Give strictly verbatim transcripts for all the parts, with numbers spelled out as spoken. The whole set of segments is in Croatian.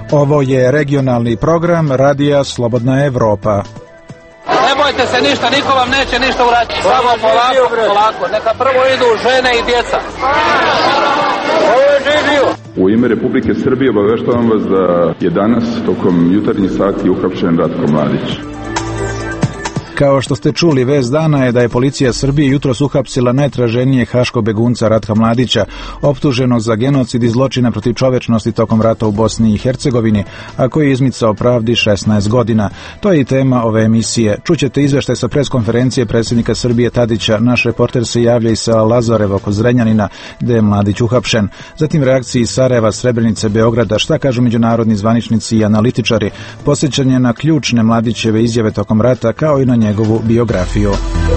Ovo je regionalni program Radija Slobodna Evropa. Ne bojte se ništa, niko vam neće ništa uraditi. Samo polako, polako. Neka prvo idu žene i djeca. Ovo je živio. U ime Republike Srbije obaveštavam vas da je danas tokom jutarnjih sati uhapšen Ratko Mladić. Kao što ste čuli, vest dana je da je policija Srbije jutros uhapsila najtraženijeg haškog begunca Ratka Mladića, optuženog za genocid i zločine protiv čovečnosti tokom rata u Bosni i Hercegovini, a koji je izmicao pravdi šesnaest godina. To je i tema ove emisije. Čućete izveštaj sa preskonferencije predsjednika Srbije Tadića. Naš reporter se javlja iz sela Lazarevo kod Zrenjanina, gde je Mladić uhapšen. Zatim reakcije iz Sarajeva, Srebrenice, Beograda, šta kažu međunarodni zvaničnici i analitičari, posjećanje na ključne Mladićeve izjave tokom rata, kao i na njegovu biografiju.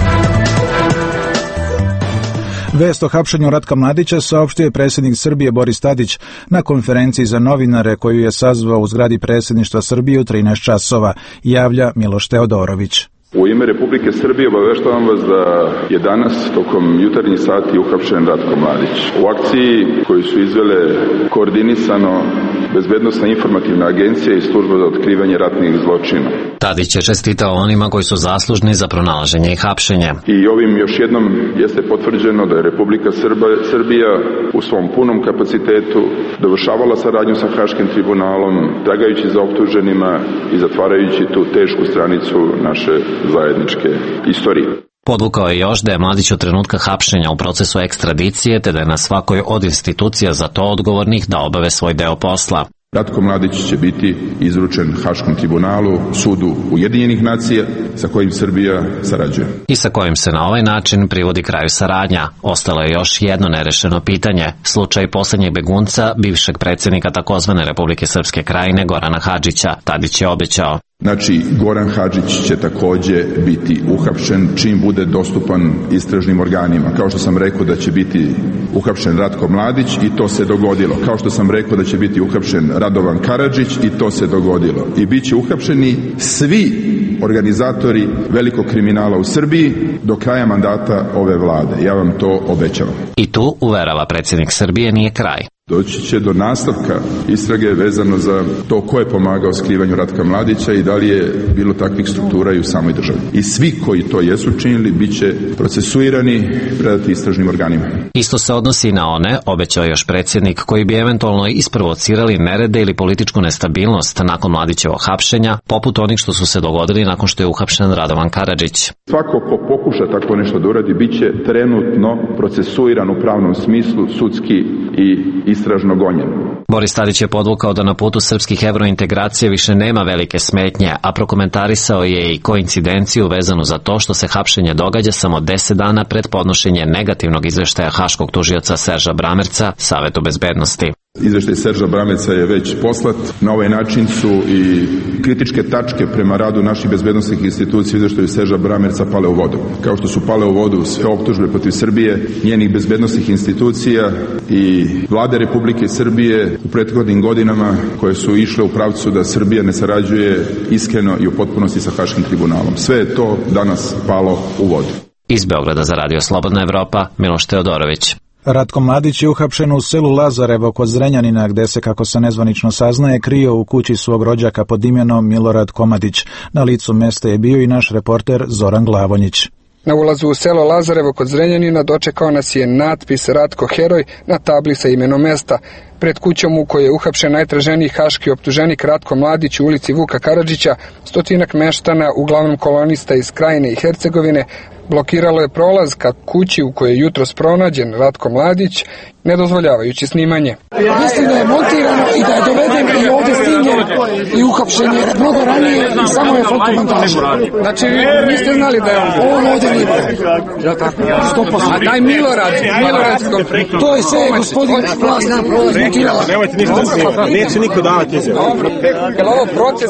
Vest o hapšenju Ratka Mladića saopštio je predsjednik Srbije Boris Tadić na konferenciji za novinare koju je sazvao u zgradi predsjedništva Srbije u trinaest časova, javlja Miloš Teodorović. U ime Republike Srbije obaveštavam vas da je danas tokom jutarnjih sati uhapšen Ratko Mladić. U akciji koju su izvele koordinisano Bezbednosna informativna agencija i služba za otkrivanje ratnih zločina. Tadić je čestitao onima koji su zaslužni za pronalaženje i hapšenje. I ovim još jednom jeste potvrđeno da je Republika Srba, Srbija u svom punom kapacitetu dovršavala saradnju sa Haškim tribunalom, tragajući za optuženima i zatvarajući tu tešku stranicu naše zajedničke istorije. Podvukao je još da je Mladić od trenutka hapšenja u procesu ekstradicije, te da je na svakoj od institucija za to odgovornih da obave svoj deo posla. Ratko Mladić će biti izručen Haškom tribunalu, sudu Ujedinjenih nacija, sa kojim Srbija sarađuje. I sa kojim se na ovaj način privodi kraju saradnja. Ostalo je još jedno nerešeno pitanje, slučaj posljednjeg begunca, bivšeg predsjednika takozvane Republike Srpske Krajine Gorana Hadžića. Tadić je obećao. Znači, Goran Hadžić će takođe biti uhapšen čim bude dostupan istražnim organima. Kao što sam rekao da će biti uhapšen Ratko Mladić i to se dogodilo. Kao što sam rekao da će biti uhapšen Radovan Karadžić i to se dogodilo. I bit će uhapšeni svi organizatori velikog kriminala u Srbiji do kraja mandata ove vlade. Ja vam to obećavam. I tu, uverava predsjednik Srbije, nije kraj. Doći će do nastavka istrage vezano za to ko je pomagao skrivanju Ratka Mladića i da li je bilo takvih struktura i u samoj državi. I svi koji to jesu činili bit će procesuirani, predati istražnim organima. Isto se odnosi na one, obećao još predsjednik, koji bi eventualno isprovocirali nerede ili političku nestabilnost nakon Mladićevog hapšenja, poput onih što su se dogodili nakon što je uhapšen Radovan Karadžić. Svako ko pokuša tako nešto da uradi bit će trenutno procesuiran u pravnom smislu, sudski i istražno gonjen. Boris Tadić je podvukao da na putu srpskih evrointegracija više nema velike smetnje, a prokomentarisao je i koincidenciju vezanu za to što se hapšenje događa samo deset dana pred podnošenje negativnog izveštaja haškog tužioca Serža Bramerca Savetu bezbednosti. Izveštaj Serža Bramerca je već poslat. Na ovaj način su i kritičke tačke prema radu naših bezbednosnih institucija u izveštaju Serža Bramerca pale u vodu. Kao što su pale u vodu sve optužbe protiv Srbije, njenih bezbednosnih institucija i vlade Republike Srbije u prethodnim godinama koje su išle u pravcu da Srbija ne sarađuje iskreno i u potpunosti sa Haškim tribunalom. Sve je to danas palo u vodu. Iz Beograda za Radio Slobodna Evropa, Miloš Teodorović. Ratko Mladić je uhapšen u selu Lazarevo kod Zrenjanina, gde se, kako se nezvanično saznaje, krio u kući svog rođaka pod imenom Milorad Komadić. Na licu mesta je bio i naš reporter Zoran Glavonjić. Na ulazu u selo Lazarevo kod Zrenjanina dočekao nas je natpis Ratko heroj na tabli sa imenom mesta. Pred kućom u kojoj je uhapšen najtraženiji haški optuženik Ratko Mladić u ulici Vuka Karadžića, stotinak meštana, uglavnom kolonista iz Krajine i Hercegovine, blokiralo je prolaz ka kući u kojoj je jutros pronađen Ratko Mladić, ne dozvoljavajući snimanje. Mislim da je montirano i da je doveden i ovdje snimljen i uhapšen je mnogo ranije i samo je fotomontaža. Znači, niste znali da je on on ovdje nije. Ja tako? sto posto. A taj Milorad, Milorad, to je sve gospodin vlast na prolaz montirala. Nemojte ništa snimati, neće niko davati izjavu. Je li ovo proces?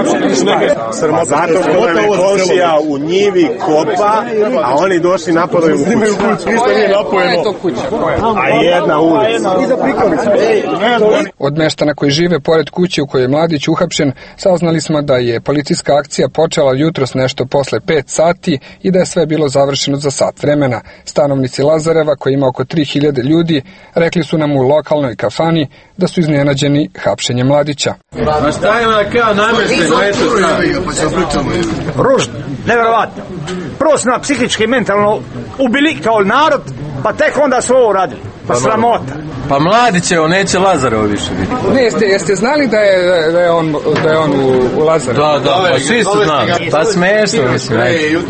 Zato što je komšija u njivi kopa, a oni došli napadaju u kuću. Koja je to kuća? A jedna ulica. Od meštana koji žive pored kuće u kojoj je Mladić Mladić uhapšen, saznali smo da je policijska akcija počela jutros nešto posle pet sati i da je sve bilo završeno za sat vremena. Stanovnici Lazareva, koji ima oko tri hiljade ljudi, rekli su nam u lokalnoj kafani da su iznenađeni hapšenjem Mladića. Ma šta ima kao namješteno, eto šta? Ružno, nevjerovatno. Prvo su nas psihički i mentalno ubili kao narod, pa tek onda su ovo radili. Pa sramota. Pa Mladićevo neće Lazarevo više vidjeti. Ne, jeste, jeste znali da je, da je on, da je on u, u Lazarevu? Da, da, pa svi su znali. Pa smiješno, mislim.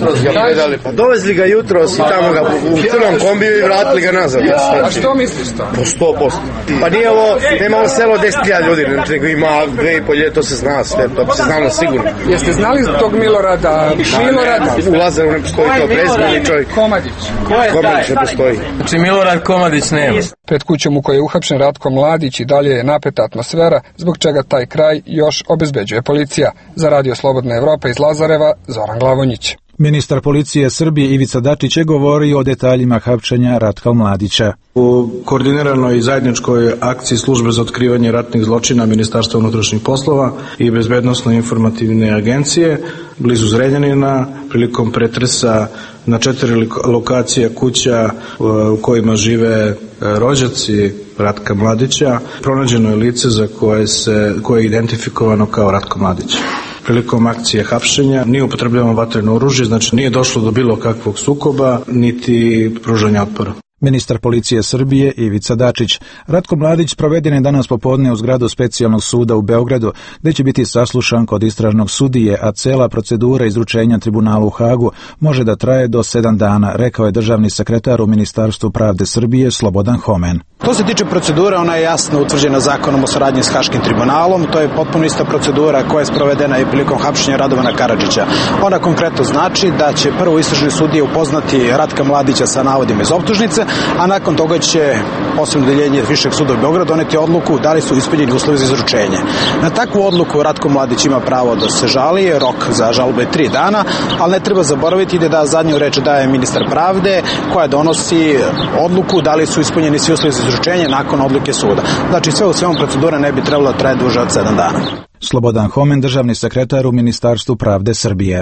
Pa dovezli ga jutros i tamo ga u crnom kombiju i vratili ga nazad. A što misliš to? Po sto posto. Pa nije ovo, nema ovo selo deset hiljada ljudi, nego ima dve i pol ljeta, to se zna sve, to se znalo sigurno. Jeste znali tog Milorada? Milorada? U Lazarevu ne postoji to prezmeni čovjek. Komadić. Komadić ne postoji. Znači Milorad Komadić nema. Pred kućom u kojoj je uhapšen Ratko Mladić i dalje je napeta atmosfera, zbog čega taj kraj još obezbeđuje policija. Za Radio Slobodna Evropa iz Lazareva, Zoran Glavonjić. Ministar policije Srbije Ivica Dačić je govorio o detaljima hapšenja Ratka Mladića. U koordiniranoj zajedničkoj akciji Službe za otkrivanje ratnih zločina Ministarstva unutrašnjih poslova i Bezbednosno-informativne agencije blizu Zrenjanina prilikom pretresa na četiri lokacija kuća u kojima žive rođaci Ratka Mladića pronađeno je lice za koje, se, koje je identifikovano kao Ratko Mladić. Prilikom akcije hapšenja nije upotrebljavano vatreno oružje, znači nije došlo do bilo kakvog sukoba, niti pružanja otpora. Ministar policije Srbije Ivica Dačić. Ratko Mladić proveden je danas popodne u zgradu specijalnog suda u Beogradu, gde će biti saslušan kod istražnog sudije, a cela procedura izručenja tribunalu u Hagu može da traje do sedam dana, rekao je državni sekretar u Ministarstvu pravde Srbije Slobodan Homen. To se tiče procedure, ona je jasno utvrđena zakonom o saradnji s Haškim tribunalom, to je potpuno ista procedura koja je sprovedena i prilikom hapšenja Radovana Karadžića. Ona konkretno znači da će prvo istražni sudija upoznati Ratka Mladića sa navodima iz optužnice, a nakon toga će posebno odeljenje Višeg suda u Beogradu doneti odluku da li su ispunjeni uslovi za izručenje. Na takvu odluku Ratko Mladić ima pravo da se žali, rok za žalbu je tri dana, ali ne treba zaboraviti da zadnju reč daje ministar pravde koja donosi odluku da li su ispunjeni svi uslovi za izručenje nakon odluke suda. Znači sve u svemu procedura ne bi trebala da traje duže od sedam dana. Slobodan Homen, državni sekretar u Ministarstvu pravde Srbije.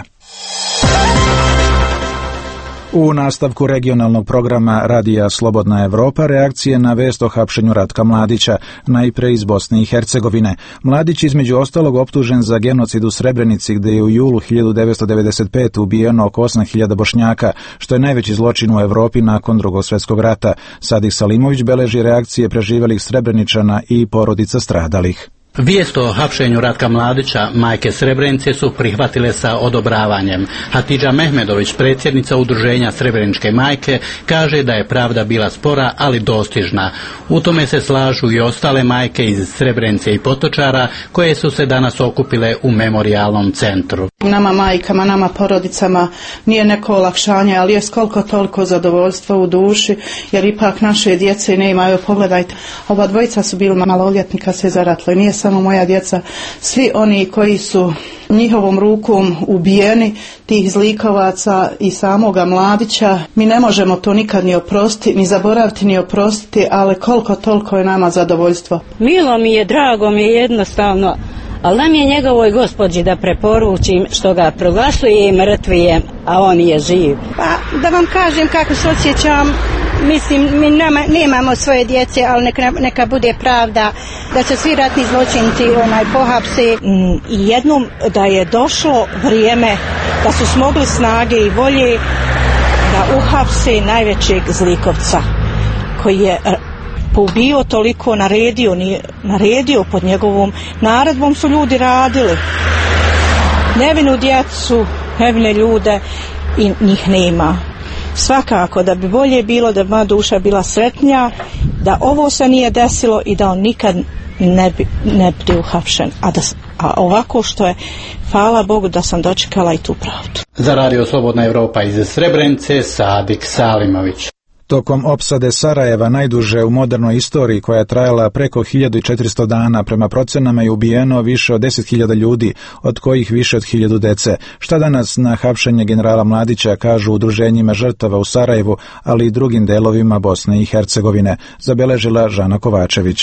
U nastavku regionalnog programa Radija Slobodna Evropa reakcije na vest o hapšenju Ratka Mladića, najpre iz Bosne i Hercegovine. Mladić između ostalog optužen za genocid u Srebrenici, gde je u julu hiljadu devetsto devedeset pete ubijeno oko osam hiljada Bošnjaka, što je najveći zločin u Evropi nakon Drugog svjetskog rata. Sadik Salimović beleži reakcije preživelih Srebreničana i porodica stradalih. Vijest o hapšenju Ratka Mladića majke Srebrenice su prihvatile sa odobravanjem. Hatidža Mehmedović, predsjednica udruženja Srebreničke majke, kaže da je pravda bila spora, ali dostižna. U tome se slažu i ostale majke iz Srebrenice i Potočara, koje su se danas okupile u memorijalnom centru. Nama majkama, nama porodicama nije neko olakšanje, ali je koliko toliko zadovoljstva u duši, jer ipak naše djece ne imaju. Pogledajte, ova dvojica su bili maloljetnika se zaratili, nije samo moja djeca, svi oni koji su njihovom rukom ubijeni, tih zlikovaca i samoga Mladića, mi ne možemo to nikad ni oprostiti, ni zaboraviti, ni oprostiti, ali koliko toliko je nama zadovoljstvo. Milo mi je, drago mi je jednostavno, ali nam je njegovoj gospođi da preporučim što ga proglasuje mrtvijem, a on je živ. Pa da vam kažem kako se osjećam, mislim, mi nama, nemamo svoje djece, ali neka, neka bude pravda da će svi ratni zločinci onaj pohapse. I jednom da je došlo vrijeme da su smogli snage i volje da uhapse najvećeg zlikovca koji je poubio toliko, naredio, nije, naredio pod njegovom naredbom su ljudi radili. Nevinu djecu, nevine ljude i njih nema. Svakako da bi bolje bilo da bi moja duša bila sretnija, da ovo se nije desilo i da on nikad ne bi, ne bi uhapšen. A, da, a ovako što je, hvala Bogu da sam dočekala i tu pravdu. Za Radio Slobodna Evropa iz Srebrenice, Sadik Salimović. Tokom opsade Sarajeva, najduže u modernoj istoriji, koja je trajala preko hiljadu četiristo dana, prema procenama je ubijeno više od deset hiljada ljudi, od kojih više od hiljadu dece. Šta danas na hapšenje generala Mladića kažu udruženjima žrtava u Sarajevu, ali i drugim delovima Bosne i Hercegovine, zabeležila Žana Kovačević.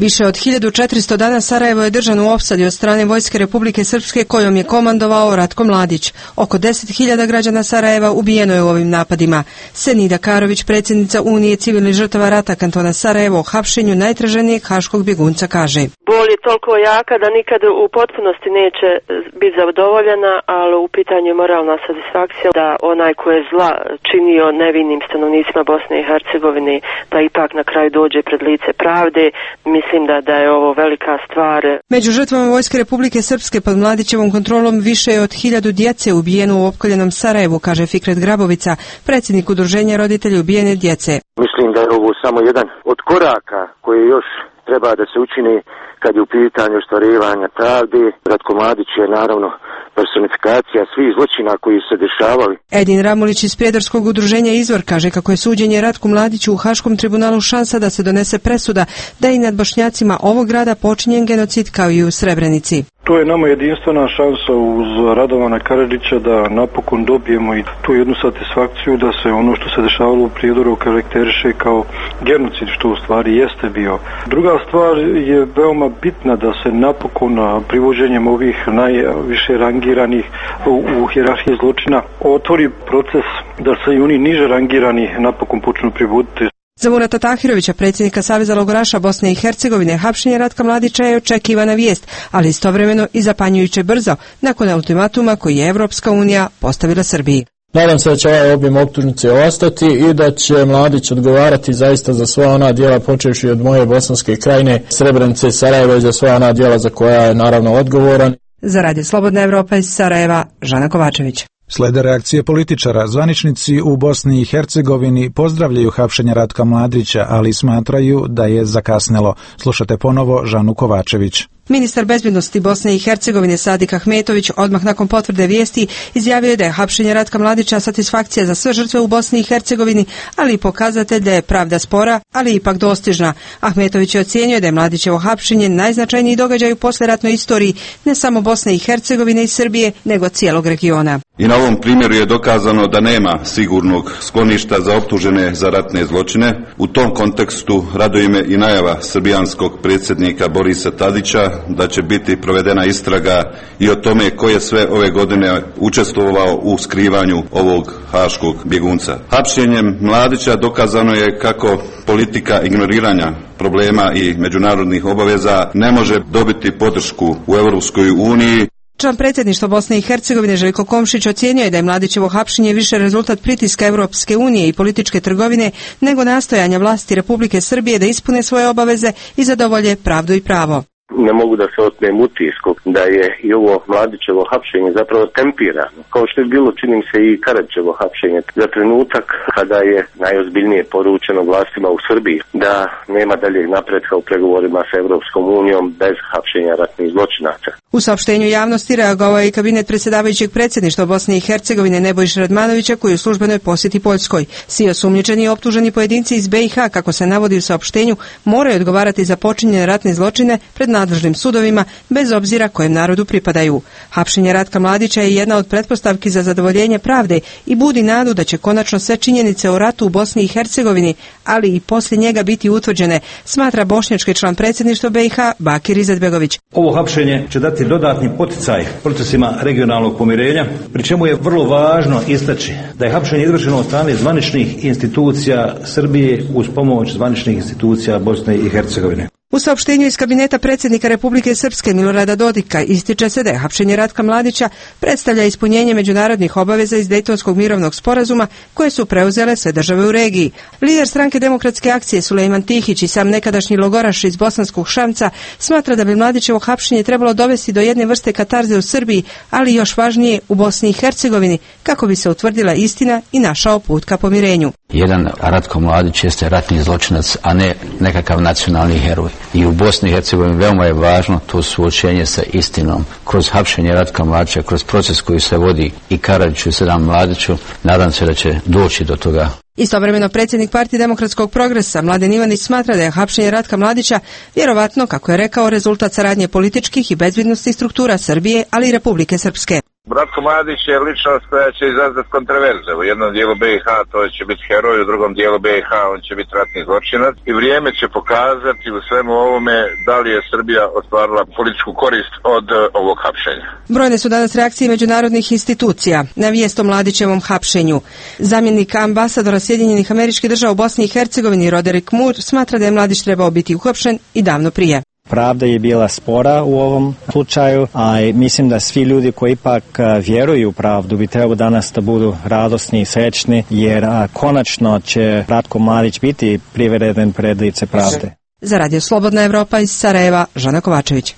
Više od hiljadu četiristo dana Sarajevo je držano u opsadi od strane Vojske Republike Srpske kojom je komandovao Ratko Mladić. Oko deset hiljada građana Sarajeva ubijeno je u ovim napadima. Senida Karović, predsjednica Unije civilnih žrtava rata kantona Sarajevo, o hapšenju najtraženijeg haškog bjegunca kaže: Bol je toliko jaka da nikad u potpunosti neće biti zadovoljena, ali u pitanju je moralna satisfakcija da onaj ko je zla činio nevinim stanovnicima Bosne i Hercegovine, da ipak na kraju dođe pred lice pravde. Mislim da, da je ovo velika stvar. Među žrtvama Vojske Republike Srpske pod Mladićevom kontrolom više je od hiljadu djece ubijeno u opkoljenom Sarajevu, kaže Fikret Grabovica, predsjednik udruženja roditelja ubijene djece. Mislim da je ovo samo jedan od koraka koji još treba da se učini kad je u pitanju ostvarivanja pravde. Ratko Mladić je naravno personifikacija svih zločina koji se dešavali. Edin Ramulić iz Prijedorskog udruženja Izvor kaže kako je suđenje Ratku Mladiću u Haškom tribunalu šansa da se donese presuda da je i nad Bošnjacima ovog grada počinjen genocid kao i u Srebrenici. To je nama jedinstvena šansa uz Radovana Karadžića da napokon dobijemo i tu jednu satisfakciju da se ono što se dešavalo u Prijedoru karakteriše kao genocid, što u stvari jeste bio. Druga stvar je veoma bitna da se napokon privođenjem ovih najviše rangiranih u, u hijerarhiji zločina otvori proces da se i oni niže rangirani napokon počnu privoditi. Za Murata Tahirovića, predsjednika Saveza logoraša Bosne i Hercegovine, hapšenje Ratka Mladića je očekivana vijest, ali istovremeno i zapanjujuće brzo, nakon ultimatuma koji je Evropska unija postavila Srbiji. Nadam se da će ovaj obim optužnice ostati i da će Mladić odgovarati zaista za sva ona djela, počevši od moje Bosanske krajine, Srebrenice, Sarajeva i za sva ona djela za koja je naravno odgovoran. Za Radio Slobodna Evropa iz Sarajeva, Žana Kovačević. Slede reakcije političara, zvaničnici u Bosni i Hercegovini pozdravljaju hapšenje Ratka Mladića, ali smatraju da je zakasnelo. Slušate ponovo Žanu Kovačević. Ministar bezbjednosti Bosne i Hercegovine Sadik Ahmetović odmah nakon potvrde vijesti izjavio je da je hapšenje Ratka Mladića satisfakcija za sve žrtve u Bosni i Hercegovini, ali i pokazatelj da je pravda spora, ali ipak dostižna. Ahmetović je ocijenio da je Mladićevo hapšenje najznačajniji događaj u poslijeratnoj istoriji ne samo Bosne i Hercegovine i Srbije, nego cijelog regiona. I na ovom primjeru je dokazano da nema sigurnog skloništa za optužene za ratne zločine. U tom kontekstu raduje me i najava srbijanskog predsjednika Borisa Tadića da će biti provedena istraga i o tome ko je sve ove godine učestvovao u skrivanju ovog haškog bjegunca. Hapšenjem Mladića dokazano je kako politika ignoriranja problema i međunarodnih obaveza ne može dobiti podršku u Europskoj uniji. Član predsjedništva Bosne i Hercegovine Željko Komšić ocijenio je da je Mladićevo hapšenje više rezultat pritiska Europske unije i političke trgovine nego nastojanja vlasti Republike Srbije da ispune svoje obaveze i zadovolje pravdu i pravo. Ne mogu da se otmem utisku da je i ovo Mladićevo hapšenje zapravo tempirano, kao što je bilo, čini mi se, i Karadžićevo hapšenje za trenutak kada je najozbiljnije poručeno vlastima u Srbiji da nema daljeg napretka u pregovorima sa Evropskom unijom bez hapšenja ratnih zločinaca. U saopštenju javnosti reagovao je i kabinet predsjedavajućeg predsjedništva Bosne i Hercegovine Nebojše Radmanovića, koji u službenoj posjeti Poljskoj. Svi osumnjičeni i optuženi pojedinci iz be i ha, kako se navodi u saopštenju, moraju odgovarati za počinjene ratne zločine pred nadležnim sudovima, bez obzira kojem narodu pripadaju. Hapšenje Ratka Mladića je jedna od pretpostavki za zadovoljenje pravde i budi nadu da će konačno sve činjenice o ratu u Bosni i Hercegovini, ali i poslije njega biti utvrđene, smatra bošnjački član predsjedništva be i ha Bakir Izetbegović. Ovo hapšenje će dati dodatni poticaj procesima regionalnog pomirenja, pri čemu je vrlo važno istaći da je hapšenje izvršeno od strane zvaničnih institucija Srbije uz pomoć zvaničnih institucija Bosne i Hercegovine. U saopštenju iz kabineta predsjednika Republike Srpske Milorada Dodika ističe se da je hapšenje Ratka Mladića predstavlja ispunjenje međunarodnih obaveza iz Dejtonskog mirovnog sporazuma koje su preuzele sve države u regiji. Lider stranke Demokratske akcije Sulejman Tihić i sam nekadašnji logoraš iz Bosanskog Šamca smatra da bi Mladićevo hapšenje trebalo dovesti do jedne vrste katarze u Srbiji, ali još važnije u Bosni i Hercegovini, kako bi se utvrdila istina i našao put ka pomirenju. Jedan Ratko Mladić jeste ratni zločinac, a ne nekakav nacionalni heroj. I u Bosni i Hercegovini veoma je važno to suočenje sa istinom. Kroz hapšenje Ratka Mladića, kroz proces koji se vodi i Karadžiću i Sedam Mladiću, nadam se da će doći do toga. Istovremeno predsjednik Partije demokratskog progresa Mladen Ivanić smatra da je hapšenje Ratka Mladića vjerovatno, kako je rekao, rezultat saradnje političkih i bezbjednosnih struktura Srbije, ali i Republike Srpske. Ratko Mladić je ličnost koja će izazvati kontroverze. U jednom dijelu B i H to će biti heroj, u drugom dijelu B i H on će biti ratni zločinac i vrijeme će pokazati u svemu ovome da li je Srbija ostvarila političku korist od ovog hapšenja. Brojne su danas reakcije međunarodnih institucija na vijest o Mladićevom hapšenju. Zamjenik ambasadora Sjedinjenih Američkih Država u Bosni i Hercegovini Roderick Moore smatra da je Mladić trebao biti uhapšen i davno prije. Pravda je bila spora u ovom slučaju, a mislim da svi ljudi koji ipak vjeruju u pravdu bi trebalo danas da budu radosni i srećni, jer konačno će Ratko Mladić biti priveden pred lice pravde. Za Radio Slobodna Evropa iz Sarajeva, Žana Kovačević.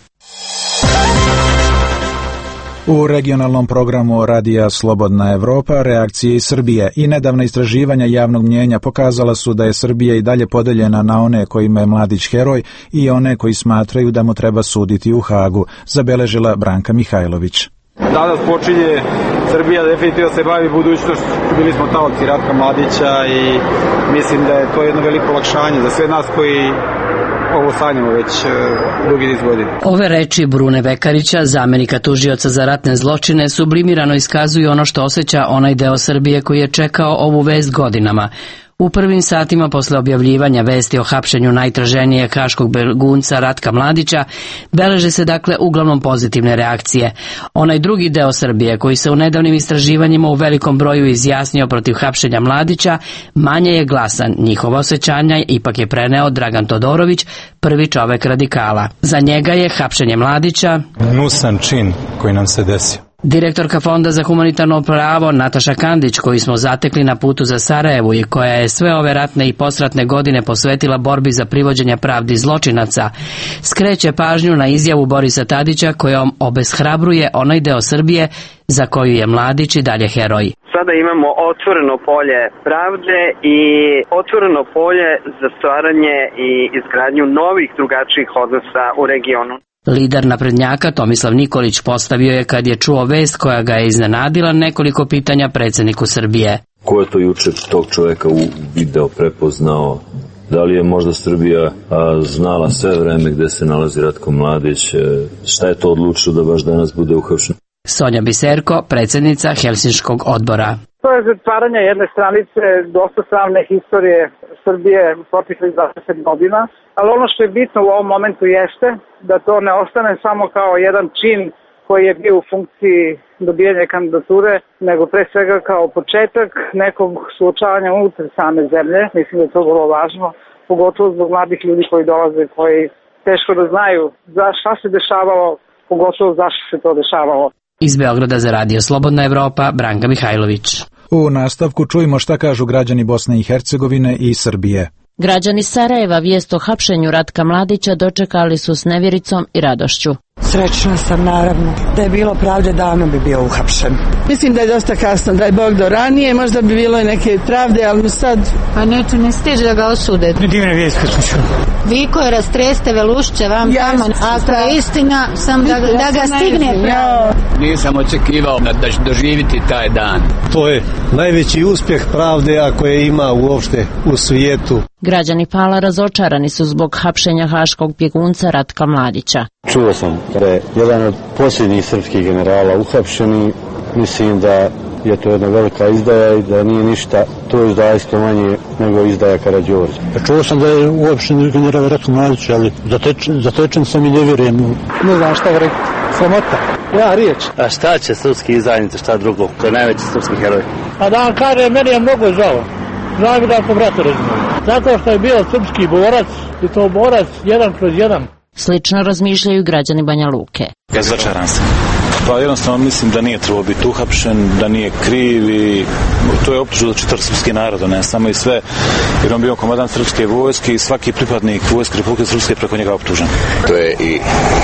U regionalnom programu Radija Slobodna Evropa reakcije iz Srbije i nedavna istraživanja javnog mnjenja pokazala su da je Srbija i dalje podeljena na one kojima je Mladić heroj i one koji smatraju da mu treba suditi u Hagu, zabeležila Branka Mihajlović. Danas počinje Srbija definitivno se bavi budućnošću. Bili smo taoci Ratka Mladića i mislim da je to jedno veliko olakšanje za sve nas koji ovo sanjamo već dugi niz godina. Ove reči Brune Vekarića, zamenika tužioca za ratne zločine, sublimirano iskazuju ono što osjeća onaj deo Srbije koji je čekao ovu vest godinama. U prvim satima posle objavljivanja vesti o hapšenju najtraženijeg haškog begunca Ratka Mladića beleže se dakle uglavnom pozitivne reakcije. Onaj drugi deo Srbije koji se u nedavnim istraživanjima u velikom broju izjasnio protiv hapšenja Mladića manje je glasan. Njihovo osjećanja ipak je preneo Dragan Todorović, prvi čovek radikala. Za njega je hapšenje Mladića gnusan čin koji nam se desio. Direktorka Fonda za humanitarno pravo Nataša Kandić, koju smo zatekli na putu za Sarajevo i koja je sve ove ratne i posratne godine posvetila borbi za privođenje pravdi zločinaca, skreće pažnju na izjavu Borisa Tadića kojom obeshrabruje onaj deo Srbije za koju je Mladić i dalje heroj. Sada imamo otvoreno polje pravde i otvoreno polje za stvaranje i izgradnju novih drugačijih odnosa u regionu. Lider naprednjaka Tomislav Nikolić postavio je, kad je čuo vest koja ga je iznenadila, nekoliko pitanja predsjedniku Srbije. Ko je to juče tog čovjeka u video prepoznao? Da li je možda Srbija a, znala sve vreme gde se nalazi Ratko Mladić? E, šta je to odlučilo da baš danas bude uhapšen? Sonja Biserko, predsjednica Helsinškog odbora. To je zatvaranje jedne stranice dosta slavne historije Srbije proteklih dvadeset godina, ali ono što je bitno u ovom momentu jeste da to ne ostane samo kao jedan čin koji je bio u funkciji dobijanja kandidature, nego pre svega kao početak nekog suočavanja unutar same zemlje. Mislim da je to vrlo važno, pogotovo zbog mladih ljudi koji dolaze, koji teško da znaju za šta se dešavalo, pogotovo zašto se to dešavalo. Iz Beograda za Radio Slobodna Evropa, Branka Mihajlović. U nastavku čujemo šta kažu građani Bosne i Hercegovine i Srbije. Građani Sarajeva vijest o hapšenju Ratka Mladića dočekali su s nevjericom i radošću. Srećna sam, naravno. Da je bilo pravde, davno bi bio uhapšen. Mislim da je dosta kasno, da je Bog do ranije, možda bi bilo i neke pravde, ali sad... Pa neće, ne stiže da ga osude. Divne vijest kad smo čuli. Vi koje rastreste velušće vam tamo, ako je istina, sam da, da ga stigne pravo. Nisam očekivao da ću doživiti taj dan. To je najveći uspjeh pravde ako je ima uopšte u svijetu. Građani Pala razočarani su zbog hapšenja haškog bjegunca Ratka Mladića. Čuo sam da je jedan od posljednjih srpskih generala uhapšen i mislim da je to jedna velika izdaja i da nije ništa to izdajstvo manje nego izdaja Karađorđa. Čuo sam da je uhapšen general Ratko Mladić, ali zatečen, zatečen sam i ne vjerujem. Ne znam šta rekao. Sramota. Ja riječ. A šta će srpski izdajnici, šta drugo? To je najveći srpski heroj. A da vam kaže, meni je mnogo žao. Žao bi da ako brate razumijem. Zato što je bio srpski borac i to borac jedan kroz jedan. Slično razmišljaju građani Banja Luke. Razočaran sam. Pa jednostavno mislim da nije trebao biti uhapšen, da nije kriv i to je optužba za čitav srpski narod, ne samo i sve, jer on bio komandant srpske vojske i svaki pripadnik vojske Republike Srpske preko njega optužen. To je i,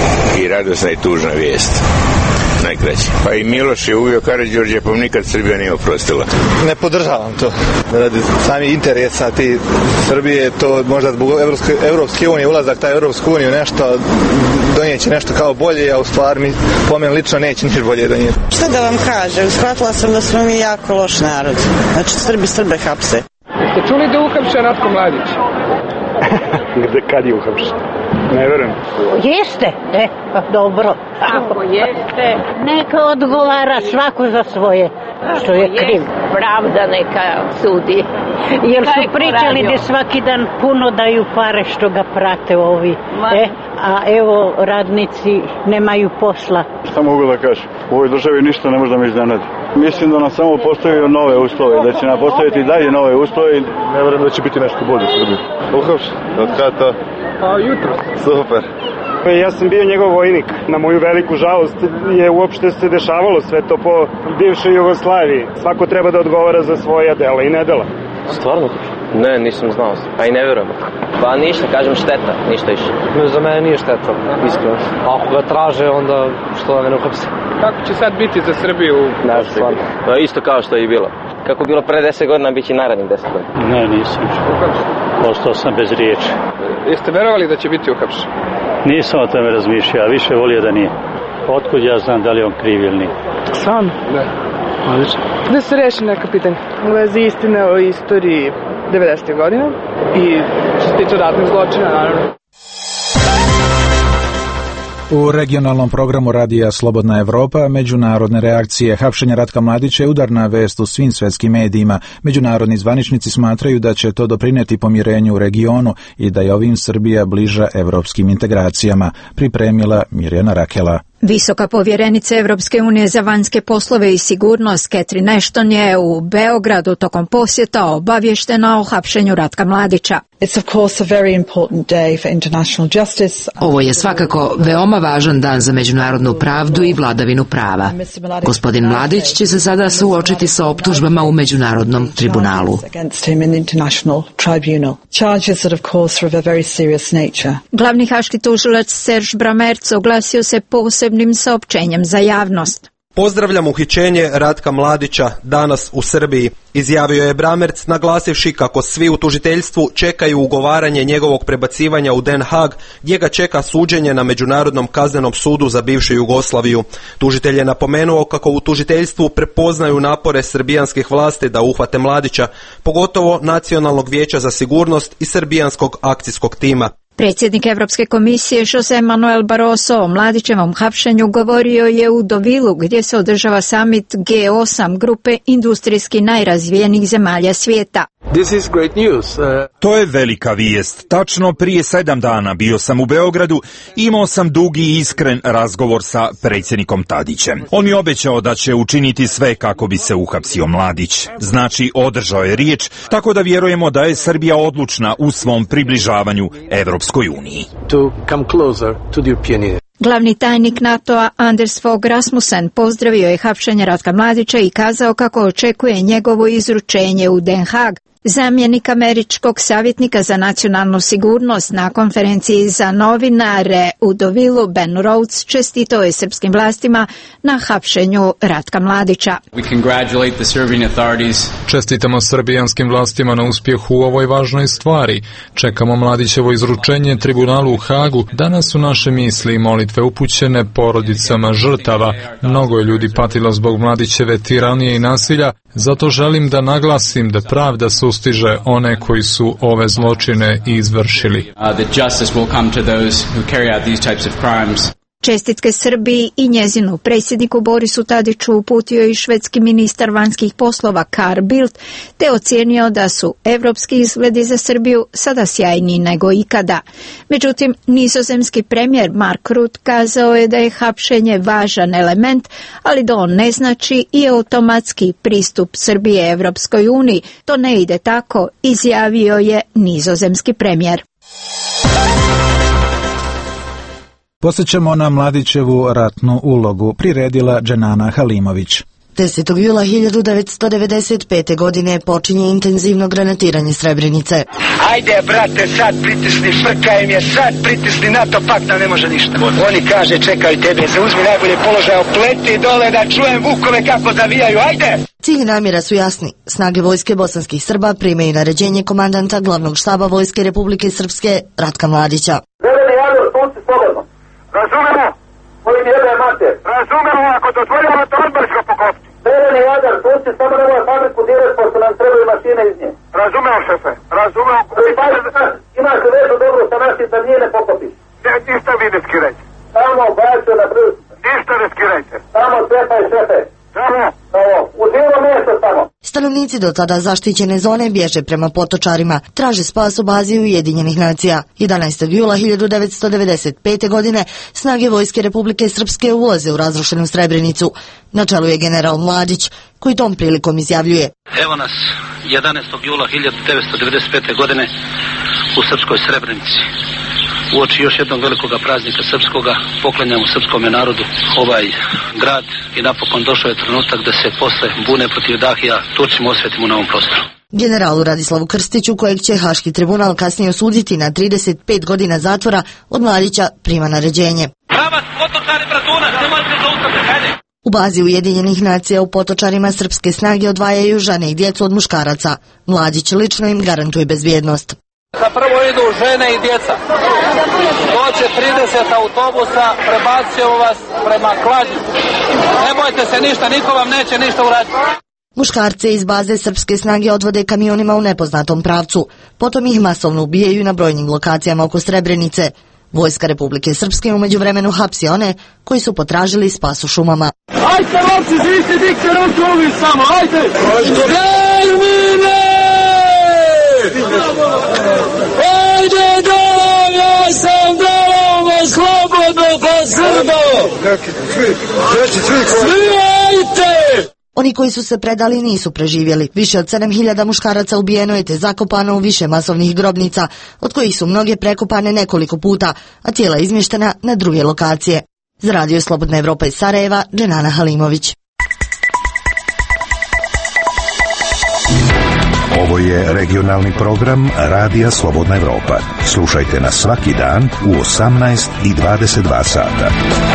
i radosna i tužna vijest. Najkraće. Pa i Miloš je ubio Karađorđa, pa nikad Srbija nije oprostila. Ne podržavam to. Radi sami interesa ti Srbije, to možda zbog Evropske, Evropske unije, ulazak taj Evropsku uniju nešto donijeće nešto kao bolje, a u stvari mi po meni lično neće ništa bolje donijeti. Šta da vam kažem, shvatila sam da smo mi jako loš narod. Znači Srbi Srbe hapse. Ste čuli da je uhapšen Ratko Mladić? Gde, kad je uhapšen? Ne verujem. Jeste, e, pa dobro. Ako jeste, neka odgovara svako za svoje, što je kriv. Pravda neka sudi. Jer su pričali da svaki dan puno daju pare što ga prate ovi. E, a evo radnici nemaju posla. Šta mogu da kažem? U ovoj državi ništa ne može da me iznenadi. Mislim da nam samo postavio nove uslove, da će nam postaviti dalje nove uslove i ne verujem da će biti nešto bolje u Srbiji. Uhapšen? Od kada to? Pa jutro. Super. Ja sam bio njegov vojnik. Na moju veliku žalost je uopšte se dešavalo sve to po bivšoj Jugoslaviji. Svako treba da odgovara za svoja dela i nedela. Stvarno? Ne, nisam znao. Pa i ne vjerujem. Pa ništa, kažem šteta, ništa više. Za mene nije šteta, iskreno. Ako ga traže, onda što da me ne uhapse. Kako će sad biti za Srbiju? Ne, stvarno. Pa isto kao što je i bilo. Kako bilo pre deset godina, bit će i narednih deset godina. Ne, nisam. Ostao sam bez riječi. Jeste verovali da će biti uhapšen? Nisam o tome razmišljao, a više volio da nije. Otkud ja znam da li on kriv ili nije? Sam? Ne. Odlično. Da se reši neka pitanja. U vezi istine o istoriji devedesetih godina i što se tiče ratnih zločina, naravno. U regionalnom programu radija Slobodna Evropa međunarodne reakcije. Hapšenje Ratka Mladića je udarna vest u svim svetskim medijima. Međunarodni zvaničnici smatraju da će to doprinijeti pomirenju u regionu i da je ovim Srbija bliža evropskim integracijama, pripremila Mirjana Rakela. Visoka povjerenica Evropske unije za vanjske poslove i sigurnost Catherine Ashton je u Beogradu tokom posjeta obavještena o hapšenju Ratka Mladića. Ovo je svakako veoma važan dan za međunarodnu pravdu i vladavinu prava. Gospodin Mladić će se sada suočiti sa optužbama u međunarodnom tribunalu. Glavni haški tužilac Serge Bramertz oglasio se posebnim saopćenjem za javnost. Pozdravljam uhićenje Ratka Mladića danas u Srbiji, izjavio je Bramertz naglasivši kako svi u tužiteljstvu čekaju ugovaranje njegovog prebacivanja u Den Haag, gdje ga čeka suđenje na Međunarodnom kaznenom sudu za bivšu Jugoslaviju. Tužitelj je napomenuo kako u tužiteljstvu prepoznaju napore srbijanskih vlasti da uhvate Mladića, pogotovo Nacionalnog vijeća za sigurnost i srbijanskog akcijskog tima. Predsjednik Evropske komisije Jose Manuel Barroso o Mladićevom hapšenju govorio je u Deauvilleu gdje se održava summit G osam grupe industrijski najrazvijenijih zemalja svijeta. This is great news. Uh... To je velika vijest. Tačno prije sedam dana bio sam u Beogradu i imao sam dugi i iskren razgovor sa predsjednikom Tadićem. On mi obećao da će učiniti sve kako bi se uhapsio Mladić. Znači, održao je riječ, tako da vjerujemo da je Srbija odlučna u svom približavanju Evropskoj uniji. To come closer to the European Union. Glavni tajnik NATO-a Anders Fogh Rasmussen pozdravio je hapšenje Ratka Mladića i kazao kako očekuje njegovo izručenje u Den Haag. Zamjenik američkog savjetnika za nacionalnu sigurnost na konferenciji za novinare u Deauvilleu Ben Rhodes čestitao je srpskim vlastima na hapšenju Ratka Mladića. Čestitamo srbijanskim vlastima na uspjehu u ovoj važnoj stvari. Čekamo Mladićevo izručenje tribunalu u Hagu. Danas su naše misli i molitve upućene porodicama žrtava. Mnogo je ljudi patilo zbog Mladićeve tiranije i nasilja. Zato želim da naglasim da pravda sustiže one koji su ove zločine izvršili. Čestitke Srbiji i njezinu predsjedniku Borisu Tadiću uputio i švedski ministar vanjskih poslova Carl Bildt, te ocijenio da su evropski izgledi za Srbiju sada sjajniji nego ikada. Međutim, nizozemski premijer Mark Rutte kazao je da je hapšenje važan element, ali da on ne znači i automatski pristup Srbije Evropskoj uniji. To ne ide tako, izjavio je nizozemski premijer. Posjećamo na Mladićevu ratnu ulogu, priredila Dženana Halimović. desetog jula hiljadu devetsto devedeset pete. godine počinje intenzivno granatiranje Srebrenice. Ajde, brate, sad pritisni, frka im je, sad pritisni, NATO pakt nam ne može ništa. Oni kaže, čekaj tebe, zauzmi najbolje položaje, opleti dole da čujem vukove kako zavijaju, ajde! Cilj i namjera su jasni. Snage vojske bosanskih Srba primaju naređenje komandanta glavnog štaba Vojske Republike Srpske Ratka Mladića. Zeleni Jador, sunci slobodno. Razumemo? Koji mi jebe mater. Razumemo, ako dozvoljamo to odmah ćemo pokopiti. Zeleni Jador, sunci samo na moju fabriku direkt, pošto nam trebaju mašine iz nje. Razumemo, šefe. Razumemo. Imate vezu dobro sa našim da nije ne pokopiš. Ne, ništa vi ne skirajte. Samo braćo na brz. Ništa ne skirajte. Samo cepaj šefe. Samo. Samo. U cijelo mjesto samo. Stanovnici do tada zaštićene zone bježe prema Potočarima, traže spas u bazi Ujedinjenih nacija. jedanaestog jula hiljadu devetsto devedeset pete. godine snage Vojske Republike Srpske ulaze u razrušenu Srebrenicu. Na čelu je general Mladić, koji tom prilikom izjavljuje: Evo nas jedanaestog jula hiljadu devetsto devedeset pete. godine u Srpskoj Srebrenici. Uoči još jednog velikoga praznika srpskoga poklanjamo srpskome narodu ovaj grad i napokon došao je trenutak da se posle bune protiv Dahija Turcima osvetimo na ovom prostoru. Generalu Radislavu Krstiću, kojeg će Haški tribunal kasnije osuditi na trideset pet godina zatvora, od Mladića prima naređenje. U bazi Ujedinjenih nacija u Potočarima srpske snage odvajaju žene i djecu od muškaraca. Mladić lično im garantuje bezbjednost. Za prvo idu žene i djeca. Doće trideset autobusa, prebacio vas prema Kladnju. Ne bojte se ništa, niko vam neće ništa uraditi. Muškarce iz baze srpske snage odvode kamionima u nepoznatom pravcu. Potom ih masovno ubijaju na brojnim lokacijama oko Srebrenice. Vojska Republike Srpske umeđu vremenu hapsi one koji su potražili spas u šumama. Ajde, lovci, zviste dikte ruku samo, ajde! Termine! Ajde dom, ja sam dom, slobodno pa Srbo! Svi ajte! Oni koji su se predali nisu preživjeli. Više od sedam hiljada muškaraca ubijeno je te zakopano u više masovnih grobnica, od kojih su mnoge prekopane nekoliko puta, a tijela izmještena na druge lokacije. Za Radio Slobodna Evropa iz Sarajeva, Dženana Halimović. Ovo je regionalni program Radija Slobodna Evropa. Slušajte nas svaki dan u osamnaest i dvadeset dva sata.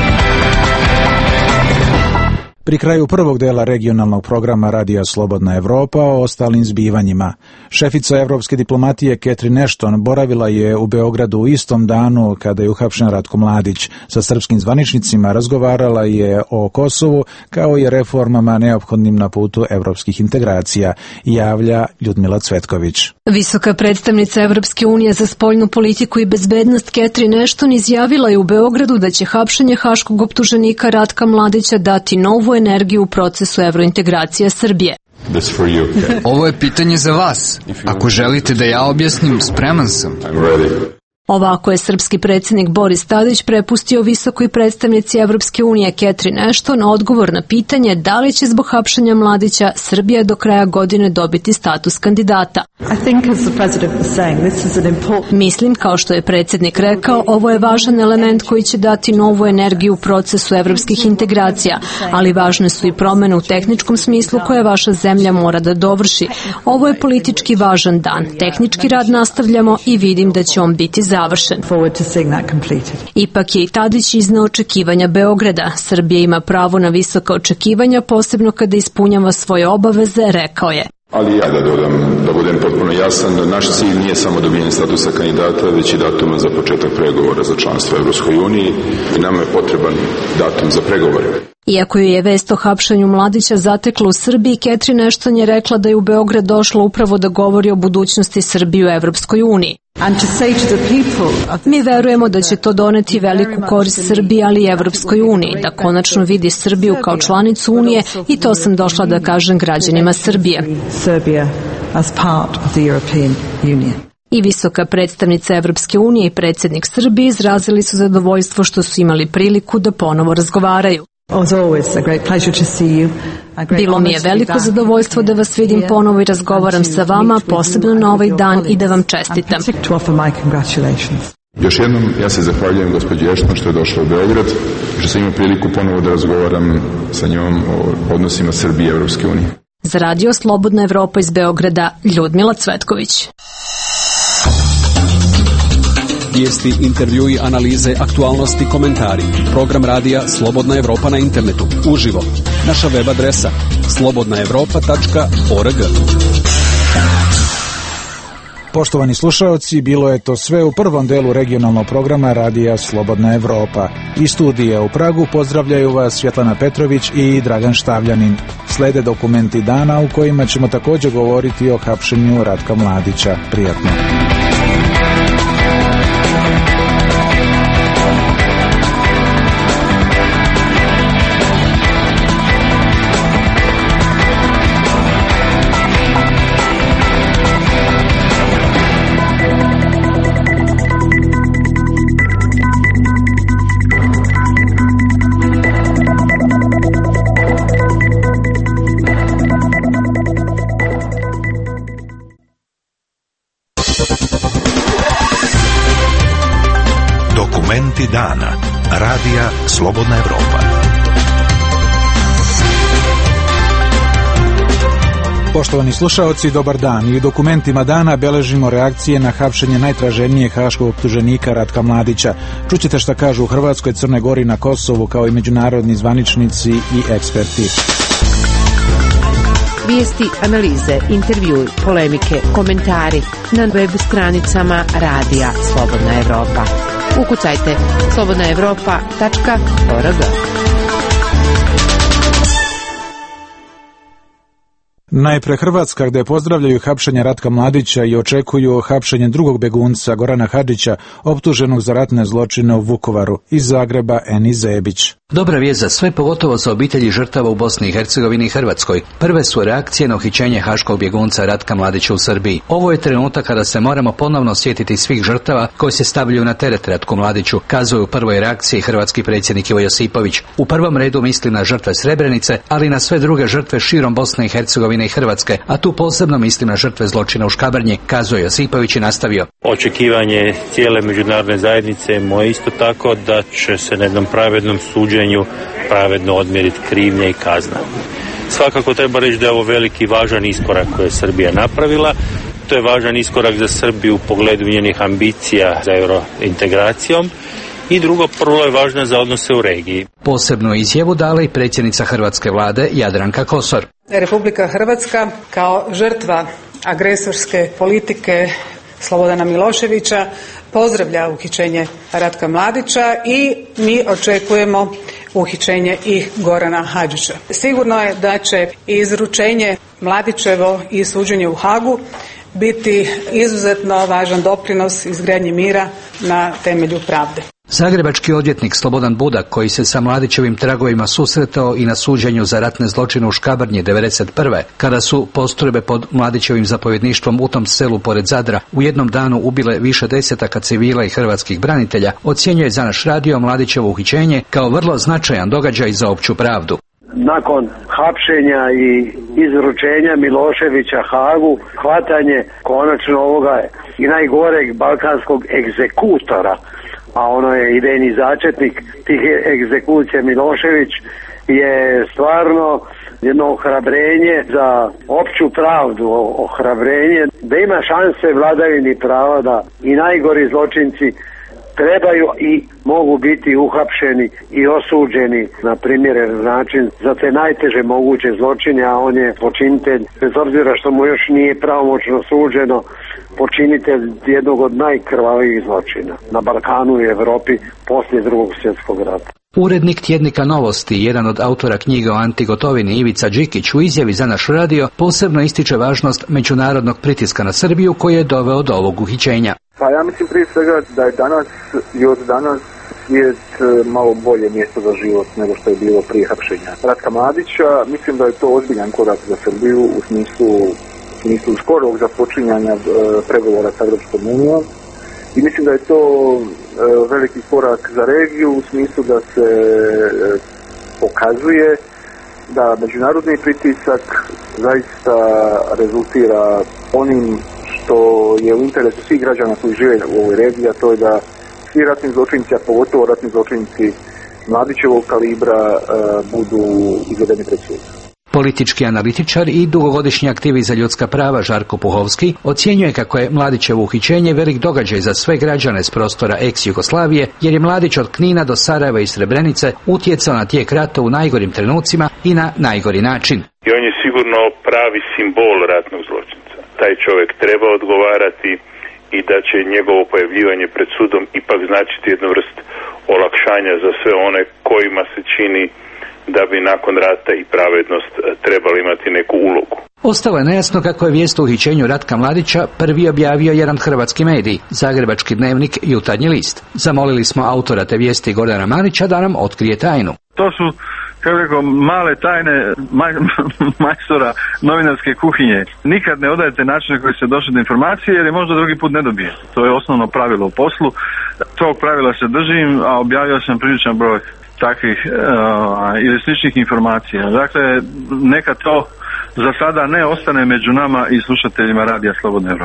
Pri kraju prvog dela regionalnog programa Radija Slobodna Evropa o ostalim zbivanjima. Šefica evropske diplomatije Catherine Ashton boravila je u Beogradu u istom danu kada je uhapšen Ratko Mladić. Sa srpskim zvaničnicima razgovarala je o Kosovu kao i reformama neophodnim na putu evropskih integracija, javlja Ljudmila Cvetković. Visoka predstavnica Evropske unije za spoljnu politiku i bezbednost Catherine Ashton izjavila je u Beogradu da će hapšenje haškog optuženika Ratka Mladića dati novu energiju u procesu evrointegracije Srbije. Ovo je pitanje za vas. Ako želite da ja objasnim, spreman sam. Ovako je srpski predsjednik Boris Tadić prepustio visokoj predstavnici Evropske unije Catherine Ashton odgovor na pitanje da li će zbog hapšenja Mladića Srbija do kraja godine dobiti status kandidata. Mislim, kao što je predsjednik rekao, ovo je važan element koji će dati novu energiju u procesu evropskih integracija, ali važne su i promjene u tehničkom smislu koje vaša zemlja mora da dovrši. Ovo je politički važan dan. Tehnički rad nastavljamo i vidim da će on biti završen. Ipak je i Tadić izneo očekivanja Beograda. Srbija ima pravo na visoka očekivanja, posebno kada ispunjava svoje obaveze, rekao je. Ali ja da dodam, da budem potpuno jasan, naš cilj nije samo dobijanje statusa kandidata, već i datuma za početak pregovora za članstvo u Evropskoj uniji i nama je potreban datum za pregovore. Iako je vest o hapšanju Mladića zatekla u Srbiji, Catherine Ashton je rekla da je u Beograd došla upravo da govori o budućnosti Srbije u Evropskoj uniji. Mi verujemo da će to doneti veliku korist Srbiji, ali i Evropskoj uniji, da konačno vidi Srbiju kao članicu Unije i to sam došla da kažem građanima Srbije. I visoka predstavnica Evropske unije i predsjednik Srbije izrazili su zadovoljstvo što su imali priliku da ponovo razgovaraju. Bilo mi je veliko zadovoljstvo da vas vidim ponovo i razgovaram sa vama, posebno na ovaj dan, i da vam čestitam. Još jednom, ja se zahvaljujem gospođi Ashton što je došla u Beograd i što sam imao priliku ponovo da razgovaram sa njom o odnosima Srbije i Evropske unije. Za Radio Slobodna Evropa iz Beograda, Ljudmila Cvetković. Vijesti, intervjui, analize, aktualnosti, komentari. Program radija Slobodna Evropa na internetu. Uživo. Naša web adresa slobodna evropa tačka org. Poštovani slušaoci, bilo je to sve u prvom delu regionalnog programa Radija Slobodna Evropa. Iz studija u Pragu pozdravljaju vas Svjetlana Petrović i Dragan Štavljanin. Slede dokumenti dana u kojima ćemo također govoriti o hapšenju Ratka Mladića. Prijatno. Dokumenti dana. Radija Slobodna Evropa. Poštovani slušaoci, dobar dan. I u dokumentima dana beležimo reakcije na hapšenje najtraženijeg haškog optuženika Ratka Mladića. Čućete šta kažu u Hrvatskoj, Crnoj Gori, na Kosovu, kao i međunarodni zvaničnici i eksperti. Vijesti, analize, intervjui, polemike, komentari na web stranicama Radija Slobodna Evropa. Ukucajte slobodna evropa tačka org. Najpre Hrvatska, gde pozdravljaju hapšenje Ratka Mladića i očekuju hapšenje drugog begunca Gorana Hadžića, optuženog za ratne zločine u Vukovaru. Iz Zagreba, Eni Zebić. Dobra vijest za sve, pogotovo za obitelji žrtava u Bosni i Hercegovini i Hrvatskoj. Prve su reakcije na uhićenje haškog bjegunca Ratka Mladića u Srbiji. Ovo je trenutak kada se moramo ponovno sjetiti svih žrtava koji se stavljaju na teret Ratku Mladiću, kazuje u prvoj reakciji hrvatski predsjednik Ivo Josipović. U prvom redu misli na žrtve Srebrenice, ali i na sve druge žrtve širom Bosne i Hercegovine i Hrvatske, a tu posebno mislim na žrtve zločina u Škabrnji, kazuje Josipović i nastavio. Očekivanje cijele međunarodne zajednice moje isto tako da će se na jednom pravednom suđenju pravedno odmjeriti krivnja i kazna. Svakako treba reći da je ovo veliki važan iskorak koji je Srbija napravila. To je važan iskorak za Srbiju u pogledu njenih ambicija za eurointegracijom. I drugo, prvo je važno za odnose u regiji. Posebnu izjavu dala i predsjednica hrvatske vlade Jadranka Kosor. Republika Hrvatska kao žrtva agresorske politike Slobodana Miloševića pozdravlja uhićenje Ratka Mladića i mi očekujemo uhićenje i Gorana Hadžića. Sigurno je da će izručenje Mladićevo i suđenje u Hagu biti izuzetno važan doprinos izgradnji mira na temelju pravde. Zagrebački odvjetnik Slobodan Budak, koji se sa Mladićevim tragovima susretao i na suđenju za ratne zločine u Škabrnji devedeset prve, kada su postrojbe pod Mladićevim zapovjedništvom u tom selu pored Zadra u jednom danu ubile više desetaka civila i hrvatskih branitelja, ocjenjuje za naš radio Mladićevo uhićenje kao vrlo značajan događaj za opću pravdu. Nakon hapšenja i izručenja Miloševića Hagu, hvatanje konačno ovoga i najgoreg balkanskog egzekutora, a ono je idejni začetnik tih egzekucija Milošević, je stvarno jedno ohrabrenje za opću pravdu, ohrabrenje da ima šanse vladavini prava da i najgori zločinci trebaju i mogu biti uhapšeni i osuđeni na primjeren način za te najteže moguće zločine, a on je počinitelj, bez obzira što mu još nije pravomoćno suđeno, počinitelj jednog od najkrvavijih zločina na Balkanu i Europi poslije drugog svjetskog rata. Urednik tjednika Novosti, jedan od autora knjige o Anti Gotovini, Ivica Đikić, u izjavi za naš radio posebno ističe važnost međunarodnog pritiska na Srbiju koji je doveo do ovog uhićenja. Pa ja mislim prije svega da je danas i od danas svijet malo bolje mjesto za život nego što je bilo prije hapšenja Ratka Mladića. Mislim da je to ozbiljan korak za Srbiju u smislu, u smislu skorog započinjanja e, pregovora sa Europskom unijom. I mislim da je to e, veliki korak za regiju u smislu da se e, pokazuje da međunarodni pritisak zaista rezultira onim što je u interesu svih građana koji žive u ovoj regiji, a to je da svi ratni zločinci, a pogotovo ratni zločinci Mladićevog kalibra e, budu izvedeni pred sud. Politički analitičar i dugogodišnji aktivist za ljudska prava Žarko Puhovski ocjenjuje kako je Mladićevo uhićenje velik događaj za sve građane s prostora ex-Jugoslavije, jer je Mladić od Knina do Sarajeva i Srebrenice utjecao na tijek rata u najgorim trenucima i na najgori način. I on je sigurno pravi simbol ratnog zločinca. Taj čovjek treba odgovarati i da će njegovo pojavljivanje pred sudom ipak značiti jednu vrst olakšanja za sve one kojima se čini da bi nakon rata i pravednost trebali imati neku ulogu. Ostalo je nejasno kako je vijest o uhićenju Ratka Mladića prvi objavio jedan hrvatski medij, Zagrebački dnevnik Jutarnji list. Zamolili smo autora te vijesti Gordana Marića da nam otkrije tajnu. To su, kako rekao, male tajne maj, majstora novinarske kuhinje. Nikad ne odajete načine koji se došli do informacije jer je možda drugi put ne dobije. To je osnovno pravilo u poslu. Tog pravila se držim, a objavio sam priličan broj takvih uh, ili sličnih informacija. Dakle, neka to za sada ne ostane među nama i slušateljima Radija Slobodna Evropa.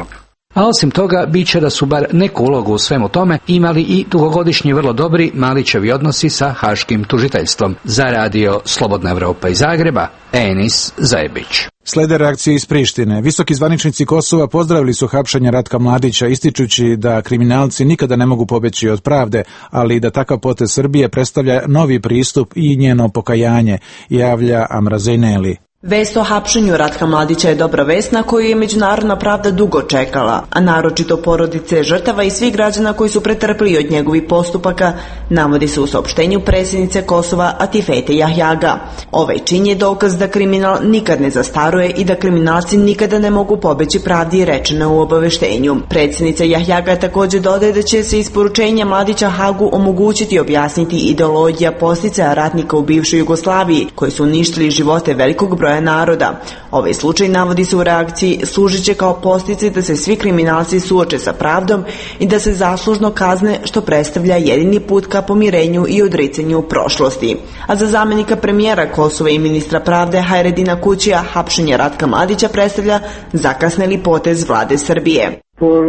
A osim toga, bit će da su bar neku ulogu u svemu tome imali i dugogodišnji vrlo dobri Mladićevi odnosi sa haškim tužiteljstvom. Za radio Slobodna Evropa iz Zagreba, Enis Zajebić. Slede reakcije iz Prištine. Visoki zvaničnici Kosova pozdravili su hapšenje Ratka Mladića, ističući da kriminalci nikada ne mogu pobeći od pravde, ali i da takav potez Srbije predstavlja novi pristup i njeno pokajanje, javlja Amra Zejneli. Vest o hapšenju Ratka Mladića je dobra vest na koju je međunarodna pravda dugo čekala, a naročito porodice žrtava i svih građana koji su pretrpili od njegovih postupaka, navodi se u saopštenju predsjednice Kosova Atifete Jahjaga. Ovaj čin je dokaz da kriminal nikad ne zastaruje i da kriminalci nikada ne mogu pobeći pravdi, rečeno u obaveštenju. Predsjednica Jahjaga također dodaje da će se isporučenja Mladića Hagu omogućiti objasniti ideologija posticaja ratnika u bivšoj Jugoslaviji, koji su uništili živote velikog broja naroda. Ovaj slučaj, navodi se u reakciji, služit će kao posticaj da se svi kriminalci suoče sa pravdom i da se zaslužno kazne, što predstavlja jedini put ka pomirenju i odricanju prošlosti. A za zamjenika premijera Kosova i ministra pravde Hajredina Kućija, hapšenje Ratka Mladića predstavlja zakasneli potez vlade Srbije.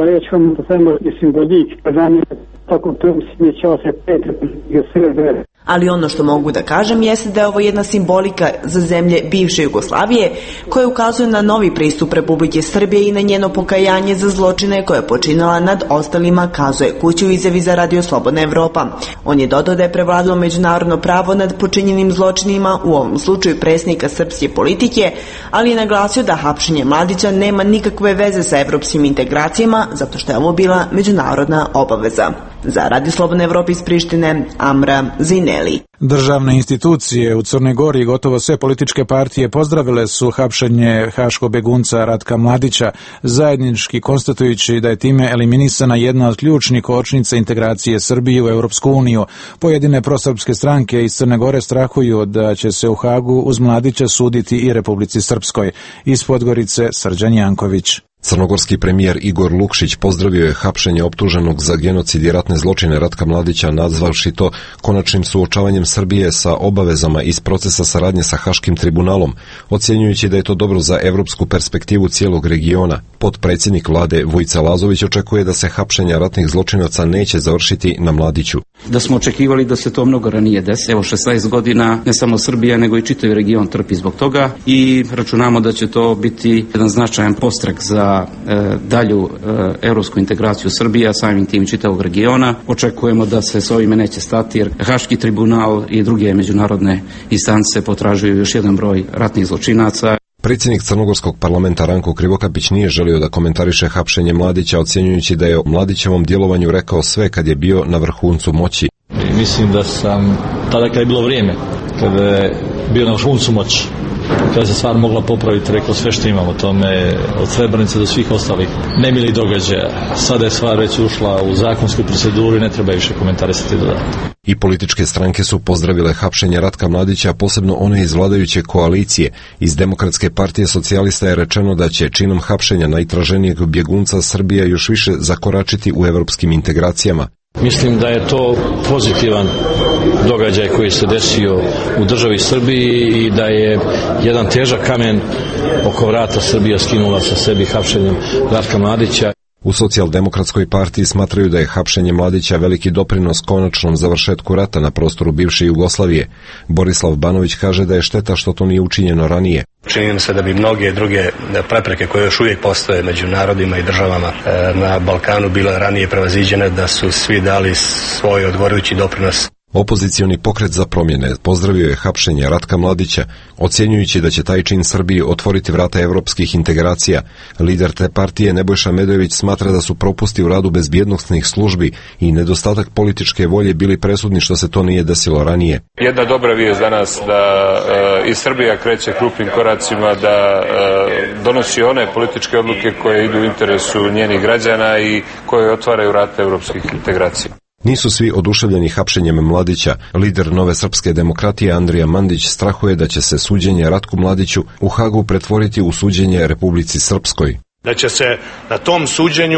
Ali ono što mogu da kažem jeste da je ovo jedna simbolika za zemlje bivše Jugoslavije koja ukazuje na novi pristup Republike Srbije i na njeno pokajanje za zločine koje je počinila nad ostalima, kazuje Kući u izjavi za radio Slobodna Evropa. On je dodao da je prevladalo međunarodno pravo nad počinjenim zločinima, u ovom slučaju predsjednika srpske politike, ali je naglasio da hapšenje Mladića nema nikakve veze sa evropskim integracijama, zato što je ovo bila međunarodna obaveza. Za radio Slobodna Evropa iz Prištine, Amra Zineli. Državne institucije u Crnoj Gori i gotovo sve političke partije pozdravile su hapšenje haškog begunca Ratka Mladića, zajednički konstatujući da je time eliminisana jedna od ključnih kočnica integracije Srbije u Europsku uniju. Pojedine prosrpske stranke iz Crne Gore strahuju da će se u Hagu uz Mladića suditi i Republici Srpskoj. Iz Podgorice, Srđan Janković. Crnogorski premijer Igor Lukšić pozdravio je hapšenje optuženog za genocid i ratne zločine Ratka Mladića, nazvavši to konačnim suočavanjem Srbije sa obavezama iz procesa saradnje sa Haškim tribunalom, ocjenjujući da je to dobro za evropsku perspektivu cijelog regiona. Potpredsjednik vlade Vojica Lazović očekuje da se hapšenja ratnih zločinaca neće završiti na Mladiću. Da smo očekivali da se to mnogo ranije desi. Evo šesnaest godina ne samo Srbija nego i čitav region trpi zbog toga i računamo da će to biti jedan značajan podstrek za e, dalju e, evropsku integraciju Srbije, a samim tim čitavog regiona. Očekujemo da se s ovime neće stati jer Haški tribunal i druge međunarodne instance potražuju još jedan broj ratnih zločinaca. Predsjednik Crnogorskog parlamenta Ranko Krivokapić nije želio da komentariše hapšenje Mladića, ocjenjujući da je o Mladićevom djelovanju rekao sve kad je bio na vrhuncu moći. Mislim da sam tada kad je bilo vrijeme, kada je bio na vrhuncu moći, kada se stvar mogla popraviti, rekao sve što imamo, tome od Srebrenice do svih ostalih nemilih događaja. Sada je stvar već ušla u zakonsku proceduru i ne treba više komentarisati dodatno. I političke stranke su pozdravile hapšenje Ratka Mladića, posebno one iz vladajuće koalicije. Iz Demokratske partije socijalista je rečeno da će činom hapšenja najtraženijeg bjegunca Srbija još više zakoračiti u evropskim integracijama. Mislim da je to pozitivan događaj koji se desio u državi Srbiji i da je jedan težak kamen oko vrata Srbija skinula sa sebi hapšenjem Ratka Mladića. U Socijaldemokratskoj partiji smatraju da je hapšenje Mladića veliki doprinos konačnom završetku rata na prostoru bivše Jugoslavije. Borislav Banović kaže da je šteta što to nije učinjeno ranije. Čini se da bi mnoge druge prepreke koje još uvijek postoje među narodima i državama na Balkanu bile ranije prevaziđene, da su svi dali svoj odgovarajući doprinos. Opozicioni pokret za promjene pozdravio je hapšenje Ratka Mladića, ocjenjujući da će taj čin Srbiji otvoriti vrata evropskih integracija. Lider te partije Nebojša Medojević smatra da su propusti u radu bezbjednosnih službi i nedostatak političke volje bili presudni što se to nije desilo ranije. Jedna dobra vijest za nas da e, i Srbija kreće krupnim koracima, da e, donosi one političke odluke koje idu u interesu njenih građana i koje otvaraju vrata evropskih integracija. Nisu svi oduševljeni hapšenjem Mladića. Lider Nove srpske demokratije Andrija Mandić strahuje da će se suđenje Ratku Mladiću u Hagu pretvoriti u suđenje Republici Srpskoj. Da će se na tom suđenju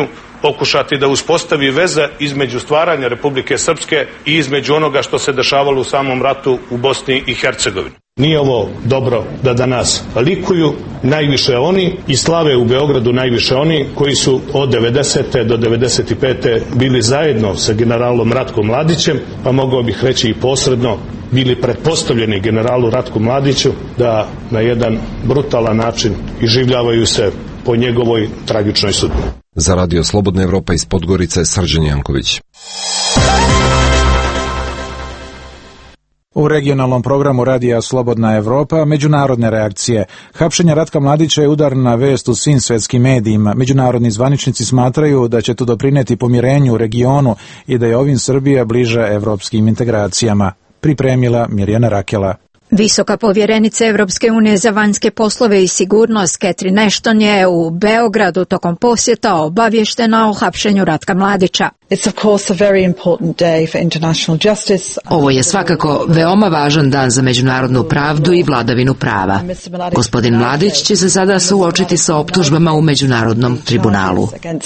pokušati da uspostavi veze između stvaranja Republike Srpske i između onoga što se dešavalo u samom ratu u Bosni i Hercegovini. Nije ovo dobro da danas likuju, najviše oni i slave u Beogradu najviše oni koji su od devedesete do devedeset pete bili zajedno sa generalom Ratkom Mladićem, pa mogao bih reći i posredno bili pretpostavljeni generalu Ratku Mladiću da na jedan brutalan način iživljavaju se po njegovoj tragičnoj sudbini. Za Radio Slobodna Evropa iz Podgorice, Srđan Janković. U regionalnom programu Radija Slobodna Evropa međunarodne reakcije. Hapšenje Ratka Mladića je udarna vest u svim svetskim medijima. Međunarodni zvaničnici smatraju da će to doprineti pomirenju u regionu i da je ovim Srbija bliža evropskim integracijama. Pripremila Mirjana Rakela. Visoka povjerenica Evropske unije za vanjske poslove i sigurnost Catherine Ashton je u Beogradu tokom posjeta obavještena o hapšenju Ratka Mladića. Ovo je svakako veoma važan dan za međunarodnu pravdu i vladavinu prava. Gospodin Mladić će se sada suočiti sa optužbama u međunarodnom tribunalu.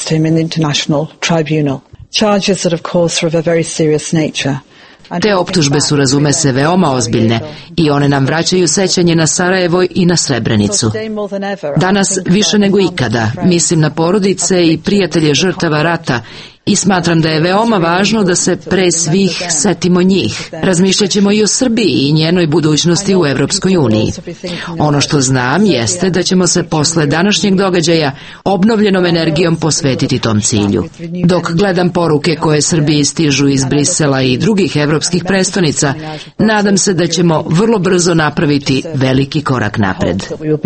Te optužbe su, razume se, veoma ozbiljne i one nam vraćaju sećanje na Sarajevo i na Srebrenicu. Danas više nego ikada mislim na porodice i prijatelje žrtava rata i smatram da je veoma važno da se pre svih setimo njih. Razmišljat ćemo i o Srbiji i njenoj budućnosti u Evropskoj uniji. Ono što znam jeste da ćemo se posle današnjeg događaja obnovljenom energijom posvetiti tom cilju. Dok gledam poruke koje Srbiji stižu iz Brisela i drugih evropskih prestonica, nadam se da ćemo vrlo brzo napraviti veliki korak napred.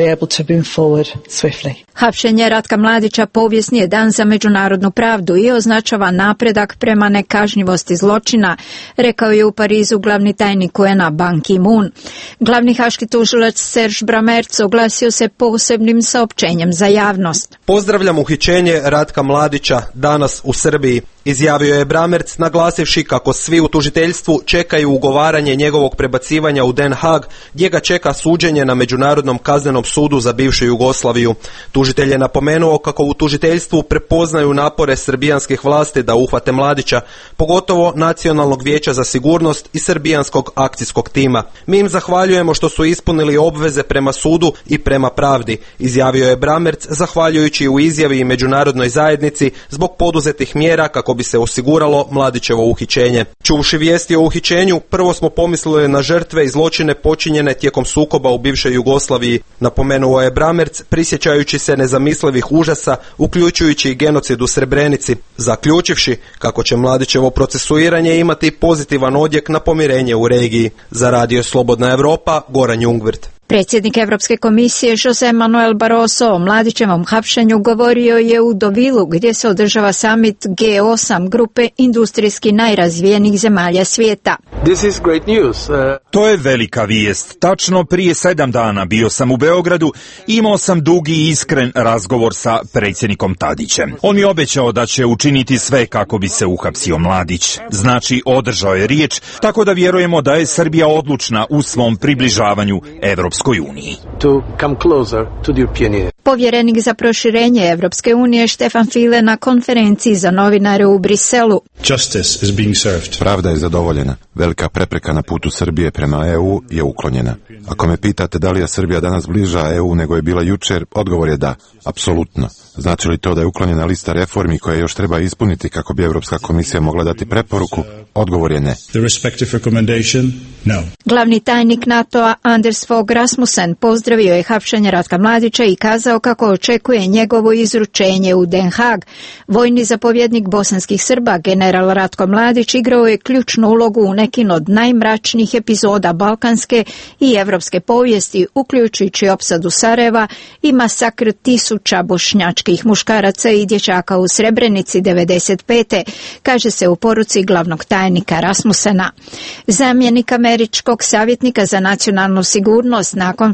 Hapšenje Ratka Mladića povijesni je dan za međunarodnu pravdu i označava napredak prema nekažnjivosti zločina, rekao je u Parizu glavni tajnik U N-a Ban Ki-moon. Glavni haški tužilac Serge Bramertz oglasio se posebnim saopćenjem za javnost. Pozdravljam uhićenje Ratka Mladića danas u Srbiji, izjavio je Bramertz, naglasivši kako svi u tužiteljstvu čekaju ugovaranje njegovog prebacivanja u Den Haag, gdje ga čeka suđenje na Međunarodnom kaznenom sudu za bivšu Jugoslaviju. Tužitelj je napomenuo kako u tužiteljstvu prepoznaju napore srbijanskih vlasti da uhvate Mladića, pogotovo Nacionalnog vijeća za sigurnost i srbijanskog akcijskog tima. Mi im zahvaljujemo što su ispunili obveze prema sudu i prema pravdi, izjavio je Bramertz, zahvaljujući u izjavi i međunarodnoj zajednici zbog poduzetih mjera kako bi se osiguralo Mladićevo uhićenje. Čuvši vijesti o uhićenju, prvo smo pomislili na žrtve i zločine počinjene tijekom sukoba u bivšoj Jugoslaviji, napomenuo je Bramertz, prisjećajući se nezamislivih užasa, uključujući i genocid u Srebrenici, zaključivši kako će Mladićevo procesuiranje imati pozitivan odjek na pomirenje u regiji. Za Radio Slobodna Evropa, Goran Jungwirth. Predsjednik Europske komisije Jose Manuel Barroso o Mladićevom hapšenju govorio je u Deauvilleu gdje se održava summit G osam grupe industrijski najrazvijenijih zemalja svijeta. This is great news. Uh... To je velika vijest. Tačno prije sedam dana bio sam u Beogradu i imao sam dugi i iskren razgovor sa predsjednikom Tadićem. On mi obećao da će učiniti sve kako bi se uhapsio Mladić. Znači, održao je riječ, tako da vjerujemo da je Srbija odlučna u svom približavanju Evropskoj uniji. To come closer to the European Union. Povjerenik za proširenje Evropske unije Štefan File na konferenciji za novinare u Briselu. Justice is being served. Pravda je zadovoljena. Velika prepreka na putu Srbije prema E U je uklonjena. Ako me pitate da li je Srbija danas bliža E U nego je bila jučer, odgovor je da, apsolutno. Znači li to da je uklonjena lista reformi koje još treba ispuniti kako bi Evropska komisija mogla dati preporuku? Odgovor je ne. The respective recommendation, no. Glavni tajnik NATO-a Anders Fogh Rasmussen pozdravio je hapšenje Ratka Mladića i kazao kako očekuje njegovo izručenje u Den Haag. Vojni zapovjednik bosanskih Srba, general Ratko Mladić, igrao je ključnu ulogu u nekim od najmračnijih epizoda balkanske i evropske povijesti, uključujući opsadu Sarajeva i masakr tisuća bošnjačkih muškaraca i dječaka u Srebrenici devedeset pete, kaže se u poruci glavnog tajnika Rasmussena. Zamjenik američkog savjetnika za nacionalnu sigurnost na konferenciji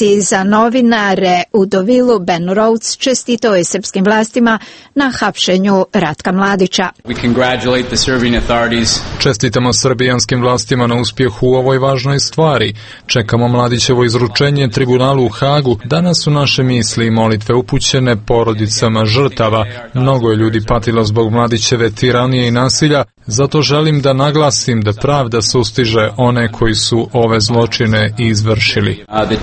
i za novinare u Deauvilleu Ben Rhodes čestitao je srpskim vlastima na hapšenju Ratka Mladića. Čestitamo srbijanskim vlastima na uspjehu u ovoj važnoj stvari. Čekamo Mladićevo izručenje tribunalu u Hagu. Danas su naše misli i molitve upućene porodicama žrtava. Mnogo je ljudi patilo zbog Mladićeve tiranije i nasilja, zato želim da naglasim da pravda sustiže one koji su ove zločine izvršili.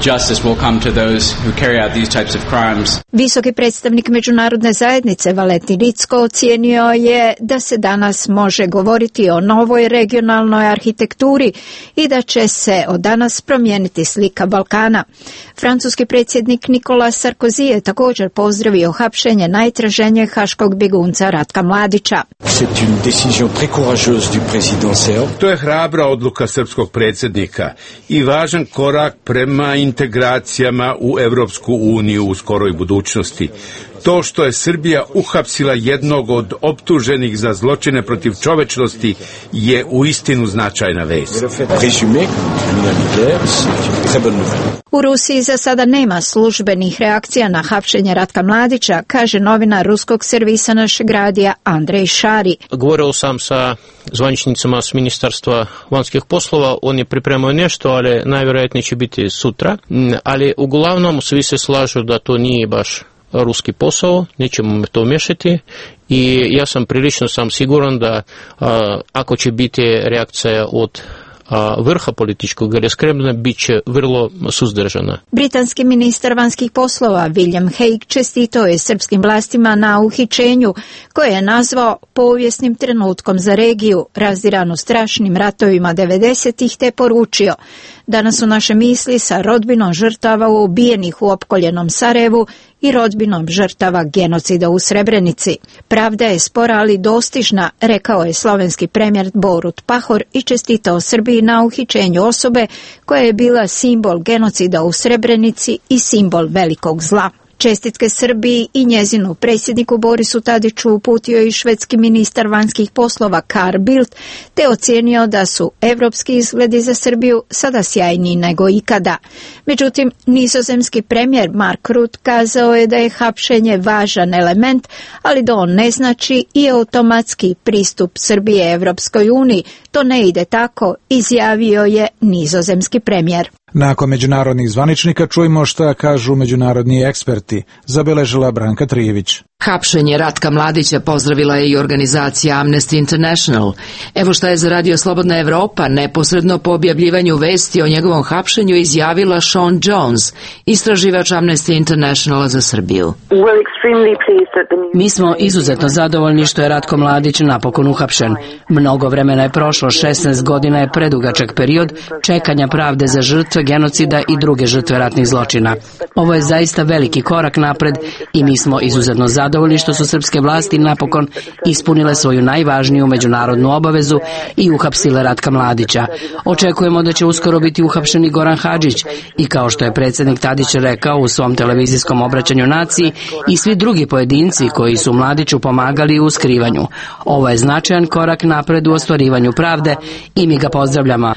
Visoki predstavnik međunarodne zajednice Valentin Icko ocijenio je da se danas može govoriti o novoj regionalnoj arhitekturi i da će se od danas promijeniti slika Balkana. Francuski predsjednik Nicolas Sarkozy je također pozdravio hapšenje najtraženijeg haškog bjegunca Ratka Mladića. To je hrabra odluka srpskog predsjednika i važan korak prema integracijama u Evropsku uniju u skoroj budućnosti. To što je Srbija uhapsila jednog od optuženih za zločine protiv čovečnosti je uistinu značajna vest. U Rusiji za sada nema službenih reakcija na hapšenje Ratka Mladića, kaže novinar ruskog servisa našeg radija Andrej Šari. Govorio sam sa zvaničnicama s Ministarstva vanjskih poslova, oni pripremaju nešto, ali najvjerojatnije će biti sutra, ali uglavnom svi se slažu da to nije baš ruski posao, nećemo me to umješati i ja sam prilično sam siguran da a, ako će biti reakcija od a, vrha političkog ili Kremlja, bit će vrlo suzdržana. Britanski ministar vanjskih poslova William Hague čestitao je srpskim vlastima na uhićenju koje je nazvao povijesnim trenutkom za regiju, razdiranu strašnim ratovima devedesetih, te poručio: danas su naše misli sa rodbinom žrtava ubijenih u opkoljenom Sarajevu i rodbinom žrtava genocida u Srebrenici. Pravda je spora, ali dostižna, rekao je slovenski premijer Borut Pahor i čestitao Srbiji na uhićenju osobe koja je bila simbol genocida u Srebrenici i simbol velikog zla. Čestitke Srbiji i njezinu predsjedniku Borisu Tadiću uputio i švedski ministar vanjskih poslova Carl Bildt, te ocijenio da su evropski izgledi za Srbiju sada sjajniji nego ikada. Međutim, nizozemski premijer Mark Rutte kazao je da je hapšenje važan element, ali da on ne znači i automatski pristup Srbije Evropskoj uniji. To ne ide tako, izjavio je nizozemski premijer. Nakon međunarodnih zvaničnika čujmo šta kažu međunarodni eksperti, zabeležila Branka Trijević. Hapšenje Ratka Mladića pozdravila je i organizacija Amnesty International. Evo šta je za Radio Slobodna Evropa neposredno po objavljivanju vesti o njegovom hapšenju izjavila Sean Jones, istraživač Amnesty Internationala za Srbiju. Mi smo izuzetno zadovoljni što je Ratko Mladić napokon uhapšen. Mnogo vremena je prošlo, šesnaest godina je predugačak period čekanja pravde za žrtve genocida i druge žrtve ratnih zločina. Ovo je zaista veliki korak napred i mi smo izuzetno zadovoljni što su srpske vlasti napokon ispunile svoju najvažniju međunarodnu obavezu i uhapsile Ratka Mladića. Očekujemo da će uskoro biti uhapšen i Goran Hadžić i, kao što je predsjednik Tadić rekao u svom televizijskom obraćanju naciji, i svi drugi pojedinci koji su Mladiću pomagali u skrivanju. Ovo je značajan korak napred u ostvarivanju pravde i mi ga pozdravljamo.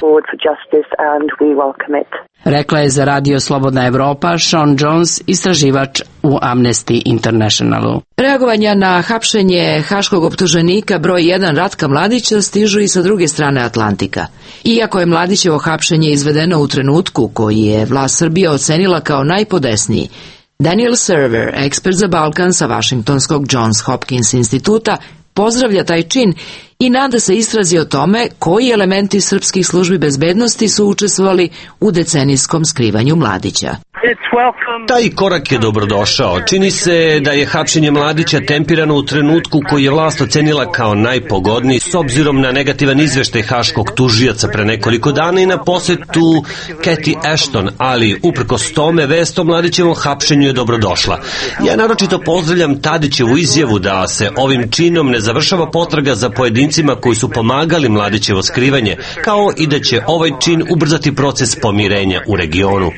Rekla je za Radio Slobodna Evropa Sean Jones, istraživač u Amnesty Internationalu. Reagovanja na hapšenje haškog optuženika broj jedan Ratka Mladića stižu i sa druge strane Atlantika. Iako je Mladićevo hapšenje izvedeno u trenutku koji je vlast Srbije ocenila kao najpodesniji, Daniel Server, ekspert za Balkan sa Washingtonskog Johns Hopkins instituta, pozdravlja taj čin i nada se istrazi o tome koji elementi srpskih službi bezbednosti su učestvovali u decenijskom skrivanju Mladića. Taj korak je dobrodošao. Čini se da je hapšenje Mladića tempirano u trenutku koji je vlast ocenila kao najpogodniji s obzirom na negativan izveštaj haškog tužioca pre nekoliko dana i na posjetu Cathy Ashton, ali uprkos tome vest o Mladićevom hapšenju je dobrodošla. Ja naročito pozdravljam Tadićevu izjavu da se ovim činom ne završava potraga za pojedincima koji su pomagali Mladićevo skrivanje, kao i da će ovaj čin ubrzati proces pomirenja u regionu.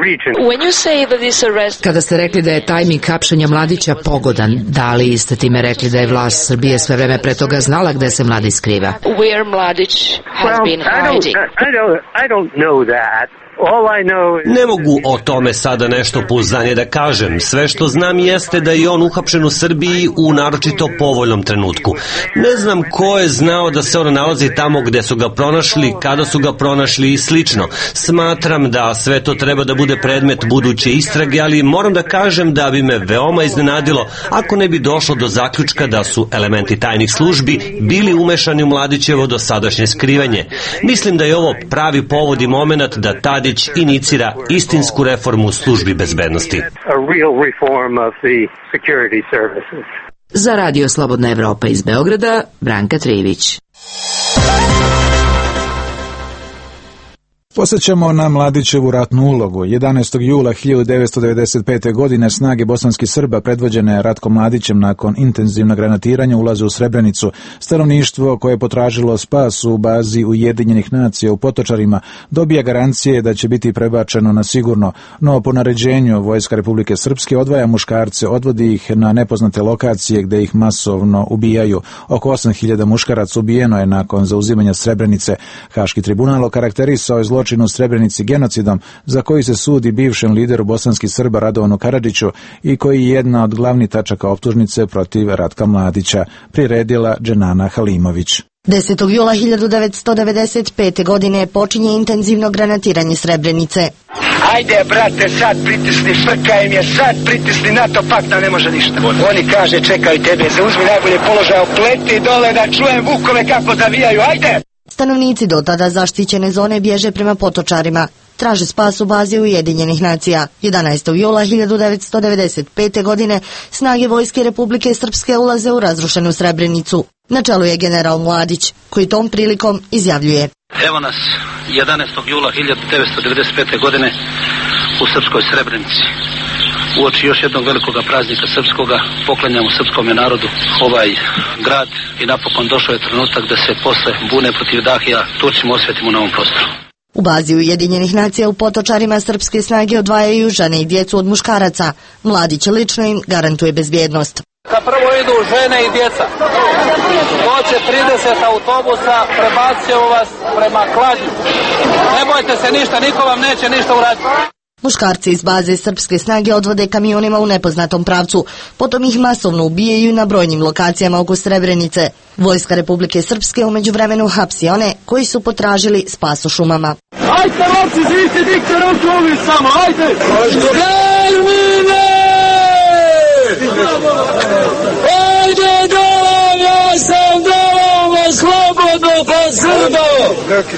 Kada ste rekli da je tajming hapšenja Mladića pogodan, da li ste time rekli da je vlast Srbije sve vreme pre toga znala gde se Mladić skriva? Ne mogu o tome sada nešto pouzdanje da kažem. Sve što znam jeste da je on uhapšen u Srbiji u naročito povoljnom trenutku. Ne znam ko je znao da se on nalazi tamo gde su ga pronašli, kada su ga pronašli i slično. Smatram da sve to treba da bude predmet buduće istrage, ali moram da kažem da bi me veoma iznenadilo ako ne bi došlo do zaključka da su elementi tajnih službi bili umešani u Mladićevo dosadašnje skrivanje. Mislim da je ovo pravi povod i moment da Tadić inicira istinsku reformu službi bezbednosti. Za Radio Slobodna Evropa iz Beograda, Branka Trivić. Posjećamo na Mladićevu ratnu ulogu. jedanaestog jula hiljadu devetsto devedeset pete. godine snage bosanskih Srba predvođene Ratkom Mladićem nakon intenzivnog granatiranja ulaze u Srebrenicu. Stanovništvo koje je potražilo spas u bazi Ujedinjenih nacija u Potočarima dobija garancije da će biti prebačeno na sigurno, no po naređenju Vojska Republike Srpske odvaja muškarce, odvodi ih na nepoznate lokacije gde ih masovno ubijaju. Oko osam hiljada muškaraca ubijeno je nakon zauzimanja Srebrenice. Haški tribunal okarakterisao je zločin u Srebrenici genocidom za koji se sudi bivšem lideru bosanskih Srba Radovanu Karadžiću i koji je jedna od glavnih tačaka optužnice protiv Ratka Mladića, priredila Dženana Halimović. desetog jula hiljadu devetsto devedeset pete. godine počinje intenzivno granatiranje Srebrenice. Ajde, brate, sad pritisni, frka im je, sad pritisni, NATO pakt nam ne može ništa. Oni kaže, čekaj tebe, zauzmi najbolje položaj, opleti dole da čujem vukove kako zavijaju, ajde! Stanovnici do tada zaštićene zone bježe prema Potočarima. Traže spas u bazi Ujedinjenih nacija. jedanaestog jula hiljadu devetsto devedeset pete. godine snage Vojske Republike Srpske ulaze u razrušenu Srebrenicu. Na čelu je general Mladić, koji tom prilikom izjavljuje: Evo nas jedanaestog jula hiljadu devetsto devedeset pete. godine u srpskoj Srebrenici. Uoči još jednog velikoga praznika srpskoga poklanjamo srpskom narodu ovaj grad i napokon došao je trenutak da se posle bune protiv Dahija Turcima osvetimo na ovom prostoru. U bazi Ujedinjenih nacija u Potočarima srpske snage odvajaju žene i djecu od muškaraca. Mladić lično im garantuje bezbjednost. Ka prvo idu žene i djeca. Doće trideset autobusa, prebacimo vas prema Kladnju. Ne bojte se ništa, niko vam neće ništa uraditi. Muškarci iz baze srpske snage odvode kamionima u nepoznatom pravcu, potom ih masovno ubijaju na brojnim lokacijama oko Srebrenice. Vojska Republike Srpske umeđu vremenu hapsi one koji su potražili spas u šumama. Ajde, lovci, zivite diktorom klubi samo, ajde! Termine! Ajde dom, ja sam dom, slobodno pa Srbo!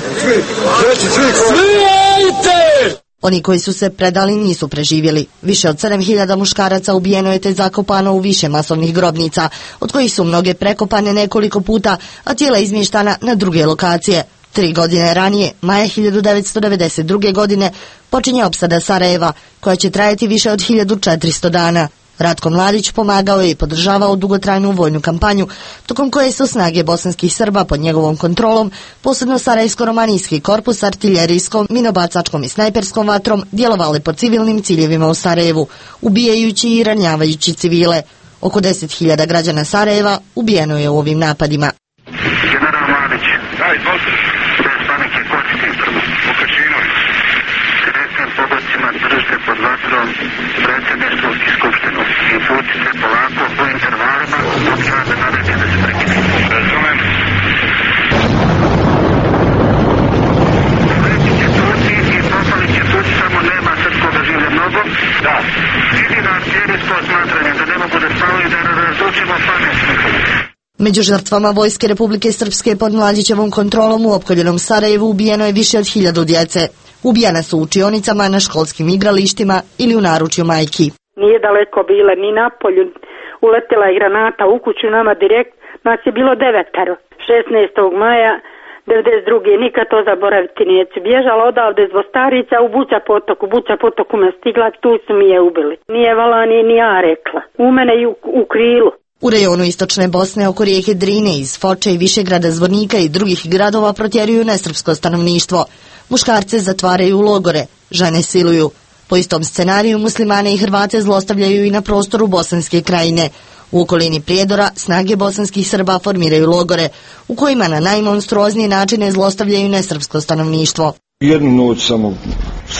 Svi ajte! Oni koji su se predali nisu preživjeli. Više od sedam hiljada muškaraca ubijeno je te zakopano u više masovnih grobnica, od kojih su mnoge prekopane nekoliko puta, a tijela izmještana na druge lokacije. Tri godine ranije, maja hiljadu devetsto devedeset druge. godine, počinje opsada Sarajeva, koja će trajati više od hiljadu četiristo dana. Ratko Mladić pomagao je i podržavao dugotrajnu vojnu kampanju, tokom koje su snage bosanskih Srba pod njegovom kontrolom, posebno Sarajevsko-romanijski korpus artiljerijskom, minobacačkom i snajperskom vatrom, djelovali po civilnim ciljevima u Sarajevu, ubijajući i ranjavajući civile. Oko deset hiljada građana Sarajeva ubijeno je u ovim napadima. General Mladić, daj, izvolite. Predstavnike Kocki, Vukačinović, sredstven pobacima držite pod vatrom predsjedništvo i skupštinu i putite polako po intervalima dok imate naređe da se prekine. Razumem. Leći će Turci i popali će Turci, samo nema srpskoga življa mnogo. Da. Vidi na artiljerijsko osmatranje da ne mogu da spavaju da razlučimo pamet. Među žrtvama Vojske Republike Srpske pod Mladićevom kontrolom u opkoljenom Sarajevu ubijeno je više od hiljadu djece. Ubijana su u učionicama, na školskim igralištima ili u naručju majki. Nije daleko bile ni napolju, uletela je granata u kuću nama direkt, nas je bilo devetero. šesnaestog maja devedeset druge. nikad to zaboraviti neću. Bježala odavde zbog starica u Buća potoku, Buća potoku me stigla, tu su mi je ubili. Nije vala ni, ni ja rekla, u mene i u, u krilu. U rejonu istočne Bosne oko rijeke Drine, iz Foče i Višegrada, Zvornika i drugih gradova protjeruju nesrpsko stanovništvo. Muškarce zatvaraju u logore, žene siluju. Po istom scenariju muslimane i Hrvate zlostavljaju i na prostoru Bosanske krajine. U okolini Prijedora snage bosanskih Srba formiraju logore, u kojima na najmonstruoznije načine zlostavljaju nesrpsko stanovništvo. Jednu noć samo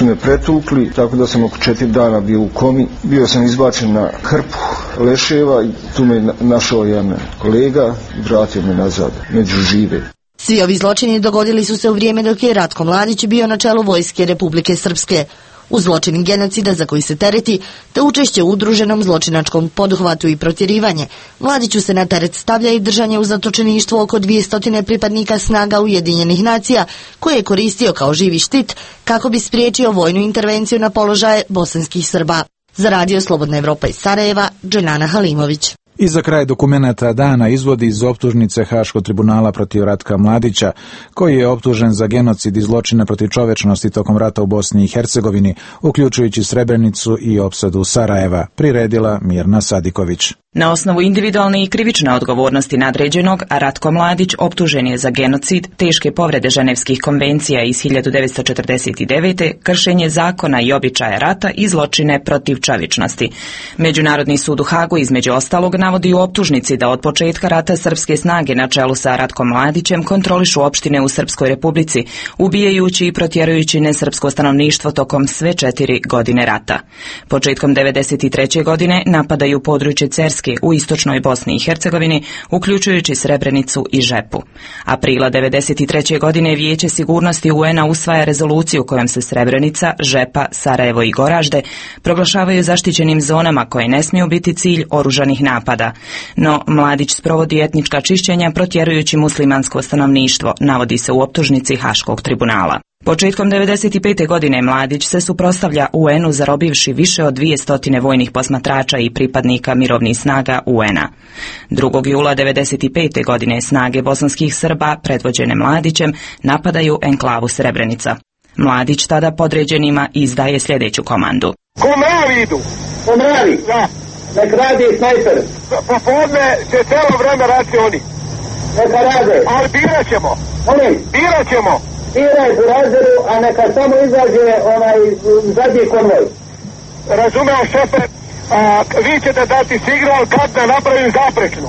su me pretukli, tako da sam oko četiri dana bio u komi. Bio sam izbačen na hrpu leševa i tu me našao jedan kolega i vratio me nazad među žive. Svi ovi zločini dogodili su se u vrijeme dok je Ratko Mladić bio na čelu Vojske Republike Srpske. U zločini genocida za koji se tereti, te učešće u udruženom zločinačkom poduhvatu i protjerivanje, Mladiću se na teret stavlja i držanje u zatočeništvu oko dvjesto pripadnika snaga Ujedinjenih nacija, koje je koristio kao živi štit kako bi spriječio vojnu intervenciju na položaje bosanskih Srba. Za Radio Slobodna Evropa iz Sarajeva, Dželjana Halimović. I za kraj dokumenata dana izvodi iz optužnice Haškog tribunala protiv Ratka Mladića, koji je optužen za genocid i zločine protiv čovečnosti tokom rata u Bosni i Hercegovini, uključujući Srebrenicu i opsadu Sarajeva, priredila Mirna Sadiković. Na osnovu individualne i krivične odgovornosti nadređenog, Ratko Mladić optužen je za genocid, teške povrede ženevskih konvencija iz hiljadu devetsto četrdeset devete, kršenje zakona i običaja rata i zločine protiv čovječnosti. Međunarodni sud u Hagu između ostalog navodi u optužnici da od početka rata srpske snage na čelu sa Ratkom Mladićem kontrolišu opštine u Srpskoj Republici, ubijajući i protjerujući nesrpsko stanovništvo tokom sve četiri godine rata. Početkom devedeset treće godine napadaju područje Cerske u istočnoj Bosni i Hercegovini, uključujući Srebrenicu i Žepu. Aprila devedeset treće godine Vijeće sigurnosti U N-a usvaja rezoluciju kojom se Srebrenica, Žepa, Sarajevo i Goražde proglašavaju zaštićenim zonama koje ne smiju biti cilj oružanih napada. No, Mladić sprovodi etnička čišćenja protjerujući muslimansko stanovništvo, navodi se u optužnici Haškog tribunala. Početkom devedeset pete godine Mladić se suprotstavlja U N-u zarobivši više od dvjesto vojnih posmatrača i pripadnika mirovnih snaga U N-a. drugog jula devedeset pete godine snage bosanskih Srba, predvođene Mladićem, napadaju enklavu Srebrenica. Mladić tada podređenima izdaje sljedeću komandu. Ko mravi idu? Ko mravi? Da. Nek radi snajper. Popodne će celo vreme raditi oni. Neka rade. Ali birat ćemo. Oni? Birat ćemo. Biraj u razredu, a neka samo izađe onaj zadnji konvoj. Razumeo, šefe, a, vi ćete dati signal kad da napravim zaprečnu.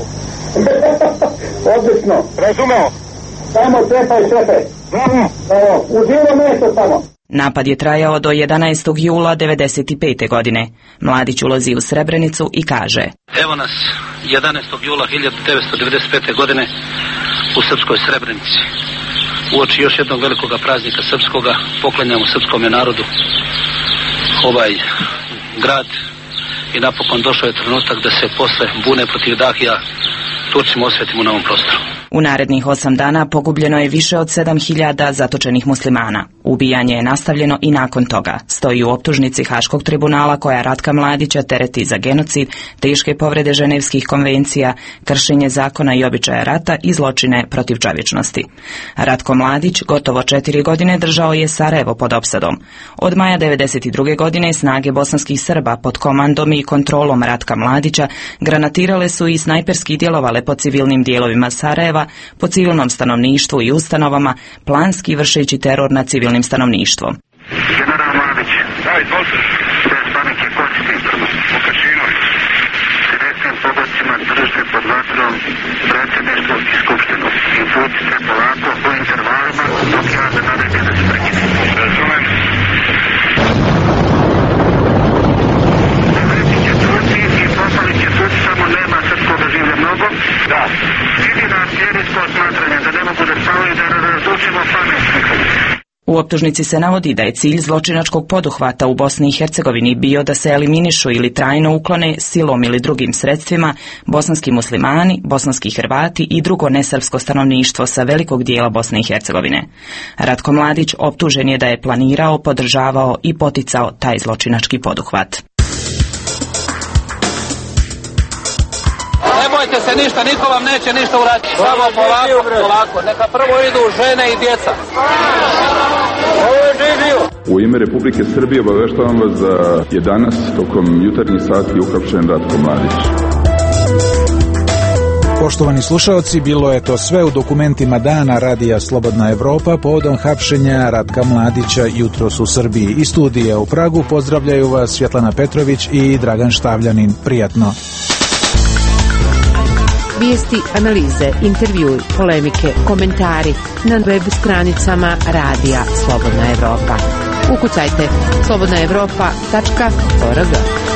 Odlično. Razumeo. Samo cepaj, šefe. Bravo. U živo mjesto samo. Napad je trajao do jedanaestog jula devedeset pete godine. Mladić ulazi u Srebrenicu i kaže: Evo nas jedanaestog jula hiljadu devetsto devedeset pete. godine u srpskoj Srebrenici. Uoči još jednog velikog praznika srpskoga poklanjamo srpskome narodu ovaj grad i napokon došao je trenutak da se posle bune protiv Dahija Turcima osvetimo na ovom prostoru. U narednih osam dana pogubljeno je više od sedam hiljada zatočenih muslimana. Ubijanje je nastavljeno i nakon toga. Stoji u optužnici Haškog tribunala koja Ratka Mladića tereti za genocid, teške povrede ženevskih konvencija, kršenje zakona i običaja rata i zločine protiv čovječnosti. Ratko Mladić gotovo četiri godine držao je Sarajevo pod opsadom. Od maja devedeset druge. godine snage bosanskih Srba pod komandom i kontrolom Ratka Mladića granatirale su i snajperski djelovale po civilnim dijelovima Sarajeva, po civilnom stanovništvu i ustanovama, planski vršeći teror nad civilnim stanovništvom. General Mladić, daj, posluš, sve stanike kočiti prvo, Vukašinović, direktnim pobacima držite pod vatrom predsjedništvo i skupštinu i putite polako po intervalima dok ja da naredim da se prekine. Razumem. Zavreći će Turci i poslali će Turci, samo nema srpskog življa mnogo. Da. Vidi na artijerijsko smatranje da ne mogu da spavaju da razlučimo pamet. U optužnici se navodi da je cilj zločinačkog poduhvata u Bosni i Hercegovini bio da se eliminišu ili trajno uklone silom ili drugim sredstvima bosanski muslimani, bosanski Hrvati i drugo nesrpsko stanovništvo sa velikog dijela Bosne i Hercegovine. Ratko Mladić optužen je da je planirao, podržavao i poticao taj zločinački poduhvat. Nemojte se ništa, niko vam neće ništa uraditi. Samo polako, polako. Neka prvo idu žene i djeca. U ime Republike Srbije obaveštavam vas da je danas tokom jutarnjih sati uhapšen Ratko Mladić. Poštovani slušaoci, bilo je to sve u dokumentima dana Radija Slobodna Evropa povodom hapšenja Ratka Mladića jutros u Srbiji. Iz studija u Pragu pozdravljaju vas Svjetlana Petrović i Dragan Štavljanin. Prijatno. Vijesti, analize, intervjui, polemike, komentari na web stranicama Radija Slobodna Evropa. Ukucajte slobodna evropa tačka org.